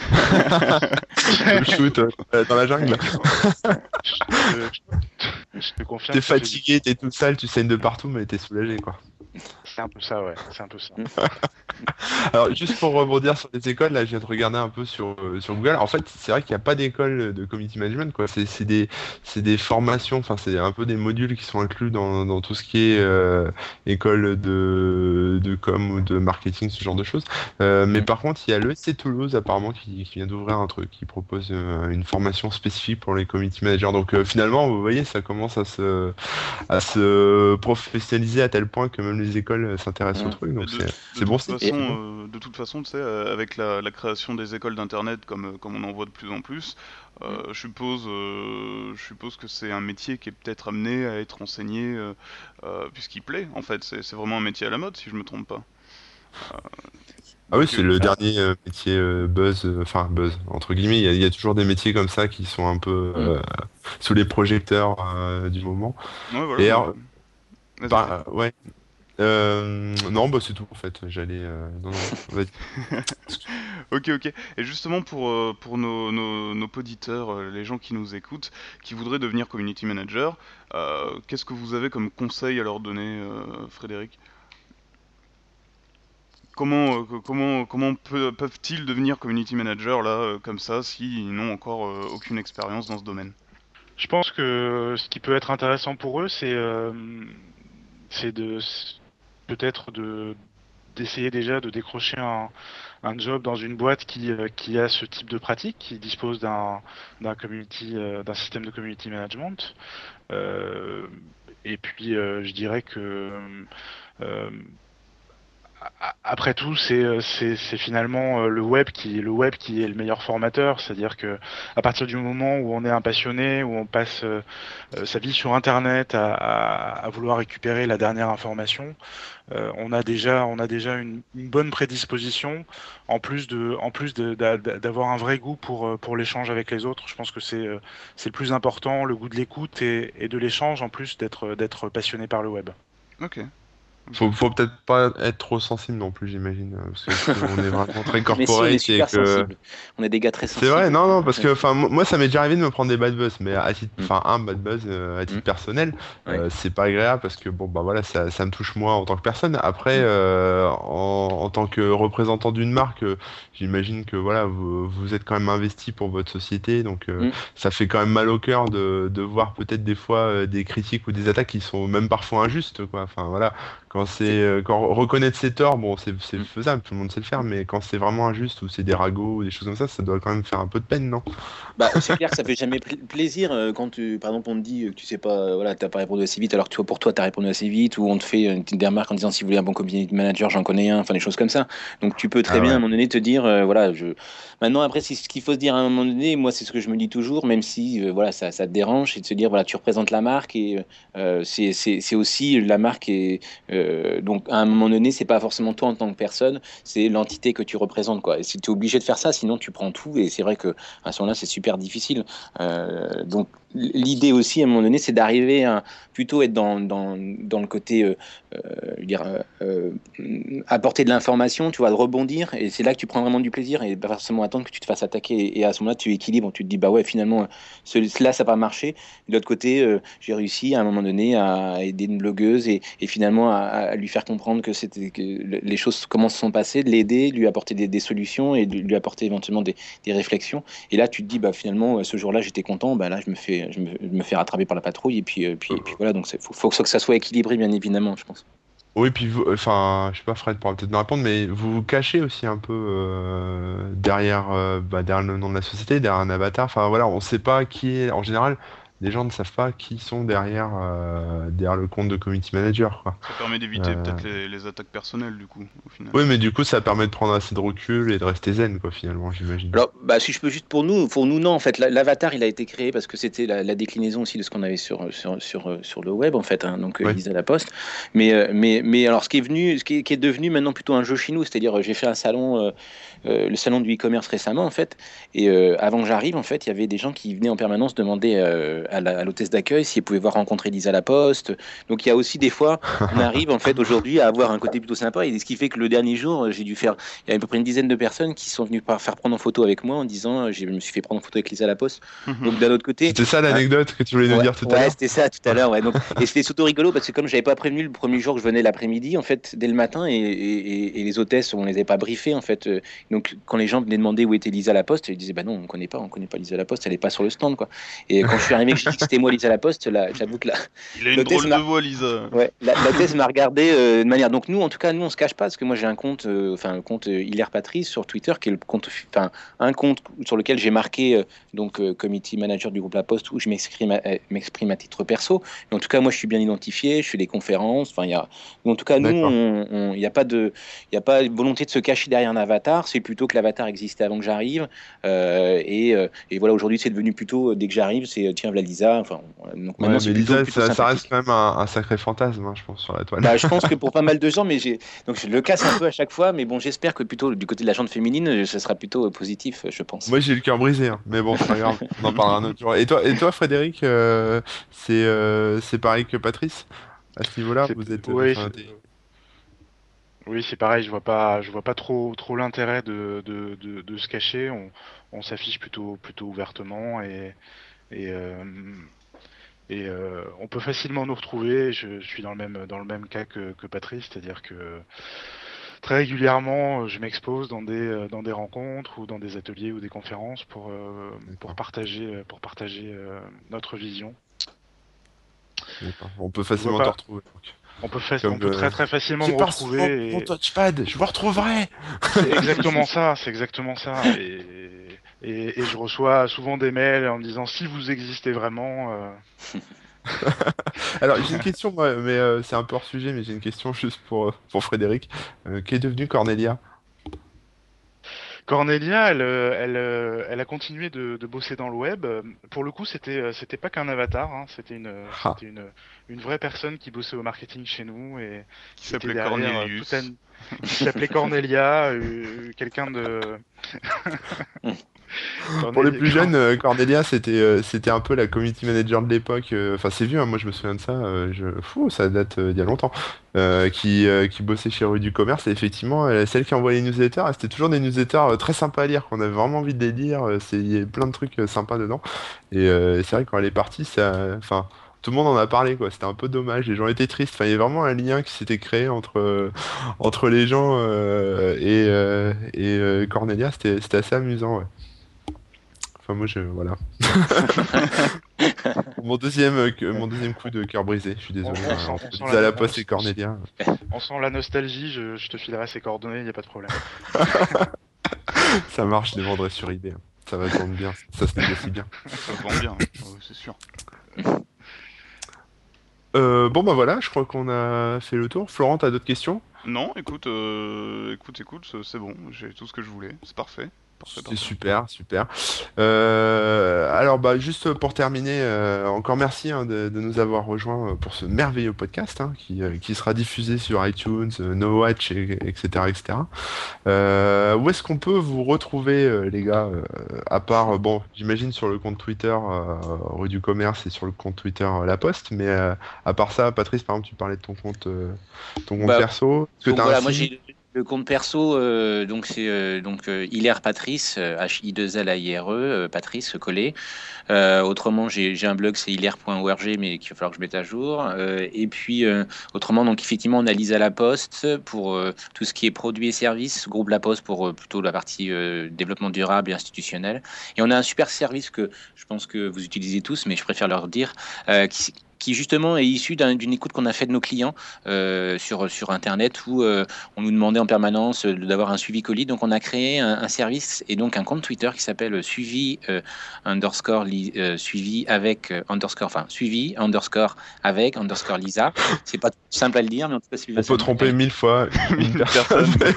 de shoot euh, dans la jungle. je, te, je te confirme T'es que c'est fatigué, t'es tout sale, tu saignes de partout, mais t'es soulagé, quoi. c'est un peu ça, ouais. C'est un peu ça. Alors, juste pour rebondir sur les écoles, là, je viens de regarder un peu sur, euh, sur Google. En fait, c'est vrai qu'il n'y a pas d'école de community management, quoi. C'est c'est des, c'est des formations, enfin, c'est un peu des modules qui sont inclus dans, dans tout ce qui est euh, école de, de com ou de marketing, ce genre de choses. Euh, mais par contre, il y a l'E S C Toulouse, apparemment, qui, qui vient d'ouvrir un truc, qui propose euh, une formation spécifique pour les community managers. Donc, euh, finalement, vous voyez, ça commence à se, à se professionnaliser à tel point que même les écoles s'intéressent au Mm. truc. Et Donc, de, c'est de c'est bon toute signe. façon, Et- euh, de toute façon, tu sais, euh, avec la, la création des écoles d'internet, comme, euh, comme on en voit de plus en plus, Euh, je suppose, euh, je suppose que c'est un métier qui est peut-être amené à être enseigné euh, euh, puisqu'il plaît. En fait, c'est, c'est vraiment un métier à la mode, si je me trompe pas. Euh, Ah oui, donc, c'est euh, le dernier euh, métier euh, buzz, euh, enfin buzz, entre guillemets, il y, a il y a toujours des métiers comme ça qui sont un peu Mm. euh, sous les projecteurs euh, du moment. ouais, voilà. Et Mais... alors, Vas-y, vas-y. bah, ouais, euh, non, bah c'est tout en fait, j'allais... euh, non, non, vas-y. Ok, ok. Et justement pour, euh, pour nos, nos, nos auditeurs, euh, les gens qui nous écoutent, qui voudraient devenir community manager, euh, qu'est-ce que vous avez comme conseil à leur donner, euh, Frédéric? Comment, euh, co- comment, comment peut- peuvent-ils devenir community manager là, euh, comme ça, s'ils n'ont encore euh, aucune expérience dans ce domaine? Je pense que ce qui peut être intéressant pour eux, c'est euh, c'est de peut-être de d'essayer déjà de décrocher un, un job dans une boîte qui, euh, qui a ce type de pratique, qui dispose d'un d'un community, euh, d'un système de community management. Euh, et puis, euh, je dirais que euh, a- après tout, c'est euh, c'est c'est finalement euh, le web qui le web qui est le meilleur formateur. C'est-à-dire que à partir du moment où on est un passionné, où on passe euh, euh, sa vie sur Internet à, à, à vouloir récupérer la dernière information, euh, on a déjà, on a déjà une, une bonne prédisposition, en plus de, en plus de, d'a- d'a- d'avoir un vrai goût pour, euh, pour l'échange avec les autres. Je pense que c'est, euh, c'est le plus important, le goût de l'écoute et, et de l'échange, en plus d'être, d'être passionné par le web. Ok, ok, Faut, ok. faut peut-être pas être trop sensible non plus, j'imagine, euh, parce que si on est vraiment très Mais si, on est corporate et super que sensible. On est des gars très c'est vrai, sensibles. non, non, parce Ouais. que, enfin, mo- moi, ça m'est déjà arrivé de me prendre des bad buzz, mais à titre, Mm. enfin, un bad buzz euh, à Mm. titre personnel, Ouais. euh, c'est pas agréable parce que, bon, bah voilà, ça, ça me touche moi en tant que personne. Après, Mm. euh, en, en tant que représentant d'une marque, euh, j'imagine que, voilà, vous, vous êtes quand même investi pour votre société, donc euh, Mm. ça fait quand même mal au cœur de, de voir peut-être des fois euh, des critiques ou des attaques qui sont même parfois injustes, quoi. Enfin, voilà, quand c'est, C'est euh, quand reconnaître ses torts, bon, c'est c'est mm. faisable, tout le monde sait le faire, Mm. mais quand c'est vraiment injuste ou c'est des ragots ou des choses comme ça, ça doit quand même faire un peu de peine, non? Bah, c'est clair que ça fait jamais pl- plaisir euh, quand tu, par exemple, on te dit euh, que tu sais pas, euh, voilà, t'as pas répondu assez vite, alors que toi, pour toi, t'as répondu assez vite, ou on te fait une petite remarque en disant si vous voulez un bon community manager, j'en connais un, enfin des choses comme ça. Donc tu peux très Ah bien à un ouais. moment donné te dire, euh, voilà, je. Maintenant après, c'est ce qu'il faut se dire à un moment donné. Moi, c'est ce que je me dis toujours, même si euh, voilà, ça, ça te dérange, c'est de se dire, voilà, tu représentes la marque et euh, c'est c'est c'est aussi la marque et euh, donc à un moment donné, c'est pas forcément toi en tant que personne, c'est l'entité que tu représentes quoi. Et si tu es obligé de faire ça, sinon tu prends tout et c'est vrai que à ce moment-là, c'est super difficile. Euh, donc l'idée aussi à un moment donné, c'est d'arriver à plutôt être dans, dans, dans le côté euh, euh, je veux dire, euh, euh, apporter de l'information, tu vois, de rebondir, et c'est là que tu prends vraiment du plaisir et pas forcément attendre que tu te fasses attaquer. Et, et à ce moment-là, tu équilibres, tu te dis, bah ouais, finalement, ce, cela, ça n'a pas marché. De l'autre côté, euh, j'ai réussi à un moment donné à aider une blogueuse et, et finalement à, à lui faire comprendre que, c'était, que les choses, comment se sont passées, de l'aider, de lui apporter des, des solutions et de lui apporter éventuellement des, des réflexions. Et là, tu te dis, bah finalement, ce jour-là, j'étais content, bah là, je me fais, je me, je me fais rattraper par la patrouille, et puis, euh, puis, et puis voilà, donc il faut, faut que ça soit équilibré, bien évidemment, je pense. Oui, puis vous, enfin, je sais pas, Fred pourra peut-être me répondre, mais vous vous cachez aussi un peu euh, derrière, euh, bah, derrière le nom de la société, derrière un avatar. Enfin voilà, on sait pas qui est. En général, les gens ne savent pas qui sont derrière, euh, derrière le compte de community manager, quoi. Ça permet d'éviter Euh, peut-être les, les attaques personnelles, du coup, au final. Oui, mais du coup, ça permet de prendre assez de recul et de rester zen, quoi, finalement, j'imagine. Alors, bah, si je peux juste pour nous, pour nous non, en fait, la- l'avatar, il a été créé parce que c'était la, la déclinaison aussi de ce qu'on avait sur, sur, sur, euh, sur le web, en fait, hein, donc euh, Ouais. Lisa Laposte. Mais, euh, mais, mais alors, ce qui est venu, ce qui est, qui est devenu maintenant plutôt un jeu chez nous, c'est-à-dire, euh, j'ai fait un salon, euh, euh, le salon du e-commerce récemment, en fait, et euh, avant que j'arrive, en fait, il y avait des gens qui venaient en permanence demander euh, à la- à l'hôtesse d'accueil s'ils pouvaient voir rencontrer Lisa Laposte. Donc, il y a aussi des fois, on arrive, en fait, aujourd'hui à avoir un côté plutôt sympa, et ce qui fait que le dernier jour, euh, j'ai dû faire il y a à peu près une dizaine de personnes qui sont venues par faire prendre en photo avec moi en disant euh, je me suis fait prendre en photo avec Lisa Laposte. Donc d'un autre côté, C'était ça hein, l'anecdote que tu voulais nous ouais, dire tout à ouais l'heure? c'était ça tout à l'heure. Ouais. Donc, et c'était surtout rigolo parce que comme j'avais pas prévenu le premier jour que je venais l'après-midi, en fait, dès le matin, et, et, et les hôtesses, on les avait pas briefées en fait. Euh, Donc quand les gens venaient demander où était Lisa Laposte, ils disaient bah non, on connaît pas, on connaît pas Lisa Laposte, elle est pas sur le stand quoi. Et quand je suis arrivé, que j'ai dit que c'était moi Lisa Laposte, là, j'avoue que là, Il a une l'hôtesse drôle de m'a voix, Lisa. ouais, la, la thèse m'a regardé euh, de manière. Donc nous, en tout cas, nous, on se cache pas parce que moi j'ai un compte, euh, enfin un compte euh, Hilaire Patrice sur Twitter, qui est le compte, enfin un compte sur lequel j'ai marqué euh, donc euh, community manager du groupe La Poste, où je m'exprime, à, m'exprime à titre perso. Mais en tout cas, moi, je suis bien identifié, je fais des conférences. Enfin, il y a, en tout cas, nous, D'accord. il n'y a pas de, il y a pas de volonté de se cacher derrière un avatar. C'est plutôt que l'avatar existait avant que j'arrive. Euh, et, euh, et voilà, aujourd'hui, c'est devenu plutôt dès que j'arrive, c'est tiens, voilà Lisa. Enfin, voilà. Donc Ouais, maintenant, c'est mais plutôt, Lisa, plutôt ça, ça reste sympathique. quand même un, un sacré fantasme, hein, je pense, sur la toile. Bah, je pense que pour pas mal de gens, mais j'ai donc je le casse un peu à chaque fois, mais bon, j'espère que plutôt du côté de la gente féminine, ce sera plutôt euh, positif, je pense. Moi, j'ai le cœur brisé, hein. Mais bon, c'est pas grave, on en parlera un autre jour. Et toi, et toi, Frédéric, euh, c'est euh, c'est pareil que Patrice à ce niveau-là, C'est, vous êtes, euh, oui, enfin, c'est, t'es- oui, c'est pareil. Je vois pas, je vois pas trop, trop l'intérêt de, de, de, de se cacher. On, on s'affiche plutôt, plutôt ouvertement et, et, euh, et euh, on peut facilement nous retrouver. Je, je suis dans le même, dans le même cas que, que Patrice, c'est-à-dire que très régulièrement, je m'expose dans des, euh, dans des rencontres ou dans des ateliers ou des conférences pour, euh, pour D'accord, partager, pour partager euh, notre vision. d'accord. On peut Je vois facilement te pas. retrouver, donc. On peut, faci- on Comme peut euh, très très facilement j'ai me pas souvent retrouver mon et touchpad, je vous retrouverai. c'est exactement ça, c'est exactement ça. Et, et, et je reçois souvent des mails en me disant si vous existez vraiment. euh, Alors, j'ai une question, moi, mais euh, c'est un peu hors sujet, mais j'ai une question juste pour, euh, pour Frédéric. Euh, qu'est devenue Cornelia? Cornelia, elle, euh, elle, euh, elle a continué de, de bosser dans le web. Euh, Pour le coup, c'était, euh, c'était pas qu'un avatar, hein, c'était une, euh, Ah, c'était une, une vraie personne qui bossait au marketing chez nous et Qui qui était s'appelait derrière euh, tout un, Cornelius. qui s'appelait Cornelia, euh, quelqu'un de pour les Cornelia. plus jeunes, euh, Cornelia, c'était euh, c'était un peu la community manager de l'époque. euh, Enfin, c'est vieux, hein, moi je me souviens de ça. euh, je... Fou, ça date euh, d'il y a longtemps. euh, qui, euh, qui bossait chez Rue du Commerce. Et effectivement, euh, celle qui envoyait les newsletters, euh, c'était toujours des newsletters euh, très sympas à lire, qu'on avait vraiment envie de les lire. euh, c'est... Il y avait plein de trucs euh, sympas dedans. Et euh, c'est vrai, quand elle est partie, ça. Enfin. Tout le monde en a parlé, quoi. C'était un peu dommage. Les gens étaient tristes. Enfin, il y avait vraiment un lien qui s'était créé entre, euh, entre les gens euh, et, euh, et euh, Cornelia. C'était, c'était assez amusant, ouais. Enfin, moi, je, voilà. Mon deuxième, euh, que- mon deuxième coup de cœur brisé, je suis On, désolé, on hein, sent, on entre sent Lisa la, on, Laposte et Cornelia. on sent la nostalgie. Je, je te filerai ses coordonnées, il n'y a pas de problème. Ça marche, je les vendrai sur eBay, hein. Ça va se vendre bien, ça se négocie bien. Ça se vend bien, ouais, c'est sûr. Euh, bon, bah voilà, je crois qu'on a fait le tour. Florent, t'as d'autres questions? Non, écoute, euh, écoute, écoute, c'est c'est bon, j'ai tout ce que je voulais, c'est parfait. Parfait, C'est parfait. super, super. Euh, alors, bah, juste pour terminer, euh, encore merci hein, de, de nous avoir rejoints euh, pour ce merveilleux podcast hein, qui, euh, qui sera diffusé sur iTunes, euh, No Watch, et- etc., et cetera. Euh, où est-ce qu'on peut vous retrouver, euh, les gars, euh, à part, euh, bon, j'imagine sur le compte Twitter euh, Rue du Commerce et sur le compte Twitter euh, La Poste, mais euh, à part ça, Patrice, par exemple, tu parlais de ton compte, euh, ton compte Bah, perso. Est-ce que donc t'as un voilà, moi site? j'ai le compte perso, euh, donc c'est euh, donc euh, Hilaire Patrice, euh, H I deux L A I R E, euh, Patrice collé. Euh, autrement, j'ai j'ai un blog, c'est hilaire point org, mais qu'il va falloir que je mette à jour. Euh, et puis, euh, autrement, donc effectivement, on a Lisa Laposte pour euh, tout ce qui est produits et services, groupe La Poste pour euh, plutôt la partie euh, développement durable et institutionnel. Et on a un super service que je pense que vous utilisez tous, mais je préfère leur dire, euh, qui, qui justement est issu d'un- d'une écoute qu'on a fait de nos clients euh, sur, sur Internet où euh, on nous demandait en permanence euh, d'avoir un suivi colis. Donc, on a créé un, un service et donc un compte Twitter qui s'appelle suivi euh, underscore li- euh, suivi avec euh, underscore, enfin suivi underscore avec underscore Lisa. C'est pas simple à le dire, mais en tout cas, celui-là, On ça peut nous tromper plaît mille fois une Une personne. personne.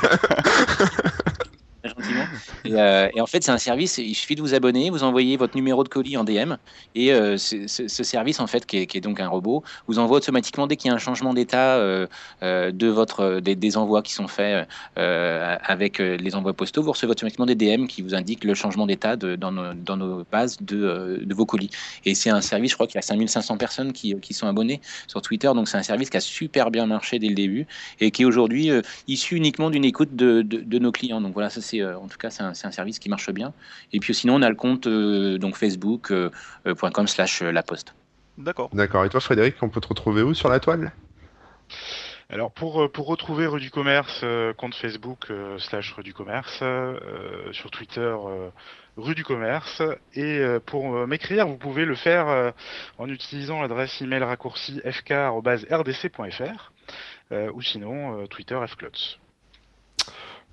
gentiment. Et, euh, et en fait, c'est un service, il suffit de vous abonner, vous envoyez votre numéro de colis en D M, et euh, ce, ce- ce service, en fait, qui est, qui est donc un robot, vous envoie automatiquement, dès qu'il y a un changement d'état euh, euh, de votre, des, des envois qui sont faits euh, avec euh, les envois postaux, vous recevez automatiquement des D M qui vous indiquent le changement d'état de, dans, nos, dans nos bases de, euh, de vos colis. Et c'est un service, je crois qu'il y a cinq mille cinq cents personnes qui, qui sont abonnées sur Twitter, donc c'est un service qui a super bien marché dès le début, et qui est aujourd'hui euh, issu uniquement d'une écoute de, de, de nos clients. Donc voilà, ça c'est euh, en tout cas c'est un, c'est un service qui marche bien. Et puis sinon on a le compte euh, donc facebook euh, euh, point com slash la poste. D'accord. D'accord. Et toi, Frédéric, on peut te retrouver où sur la toile? Alors pour, euh, pour retrouver Rue du Commerce, euh, compte Facebook euh, slash Rue du Commerce, euh, sur Twitter euh, Rue du Commerce, et euh, pour euh, m'écrire, vous pouvez le faire euh, en utilisant l'adresse email raccourci f k arobase r d c point f r euh, ou sinon euh, Twitter fclots.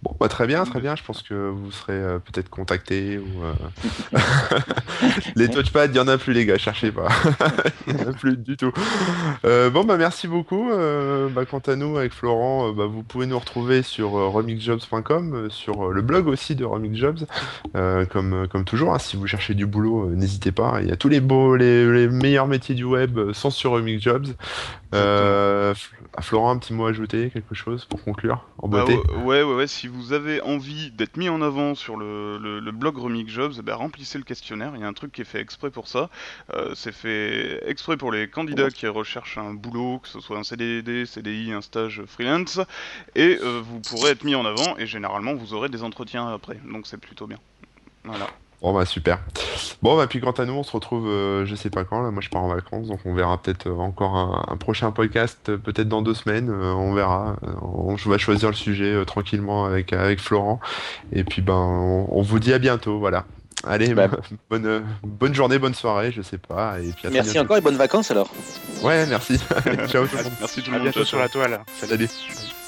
Bon, bah, très bien, très bien. Je pense que vous serez euh, peut-être contacté ou euh, les touchpads, il y en a plus les gars, cherchez pas. Il y en a plus du tout. Euh, bon bah merci beaucoup. Euh, bah, quant à nous avec Florent, euh, bah, vous pouvez nous retrouver sur euh, remix jobs point com, euh, sur euh, le blog aussi de Remix Jobs, euh, comme euh, comme toujours. Hein, si vous cherchez du boulot, euh, n'hésitez pas. Il y a tous les beaux, les, les meilleurs métiers du web euh, sont sur Remix Jobs. Exactement. Euh, F- à Florent, un petit mot à ajouter, quelque chose pour conclure en Bah beauté. ouais, ouais, ouais, si vous avez envie d'être mis en avant sur le, le, le blog Remix Jobs, eh ben, remplissez le questionnaire, il y a un truc qui est fait exprès pour ça. Euh, c'est fait exprès pour les candidats qui recherchent un boulot, que ce soit un C D D, C D I, un stage freelance, et euh, vous pourrez être mis en avant, et généralement vous aurez des entretiens après, donc c'est plutôt bien. Voilà. Bon bah super. Bon bah puis quant à nous, on se retrouve, euh, je sais pas quand. Là, moi je pars en vacances, donc on verra peut-être euh, encore un, un prochain podcast, euh, peut-être dans deux semaines. Euh, on verra. Euh, on, je vais choisir le sujet euh, tranquillement avec avec Florent. Et puis ben on, on vous dit à bientôt. Voilà. Allez, Bah, bonne euh, bonne journée, bonne soirée, je sais pas. Et puis à très merci bientôt. encore et bonnes vacances alors. Ouais, merci. Allez, ciao tout le monde. Merci tout À le monde. bientôt ciao, sur ciao. la toile. Salut. Salut.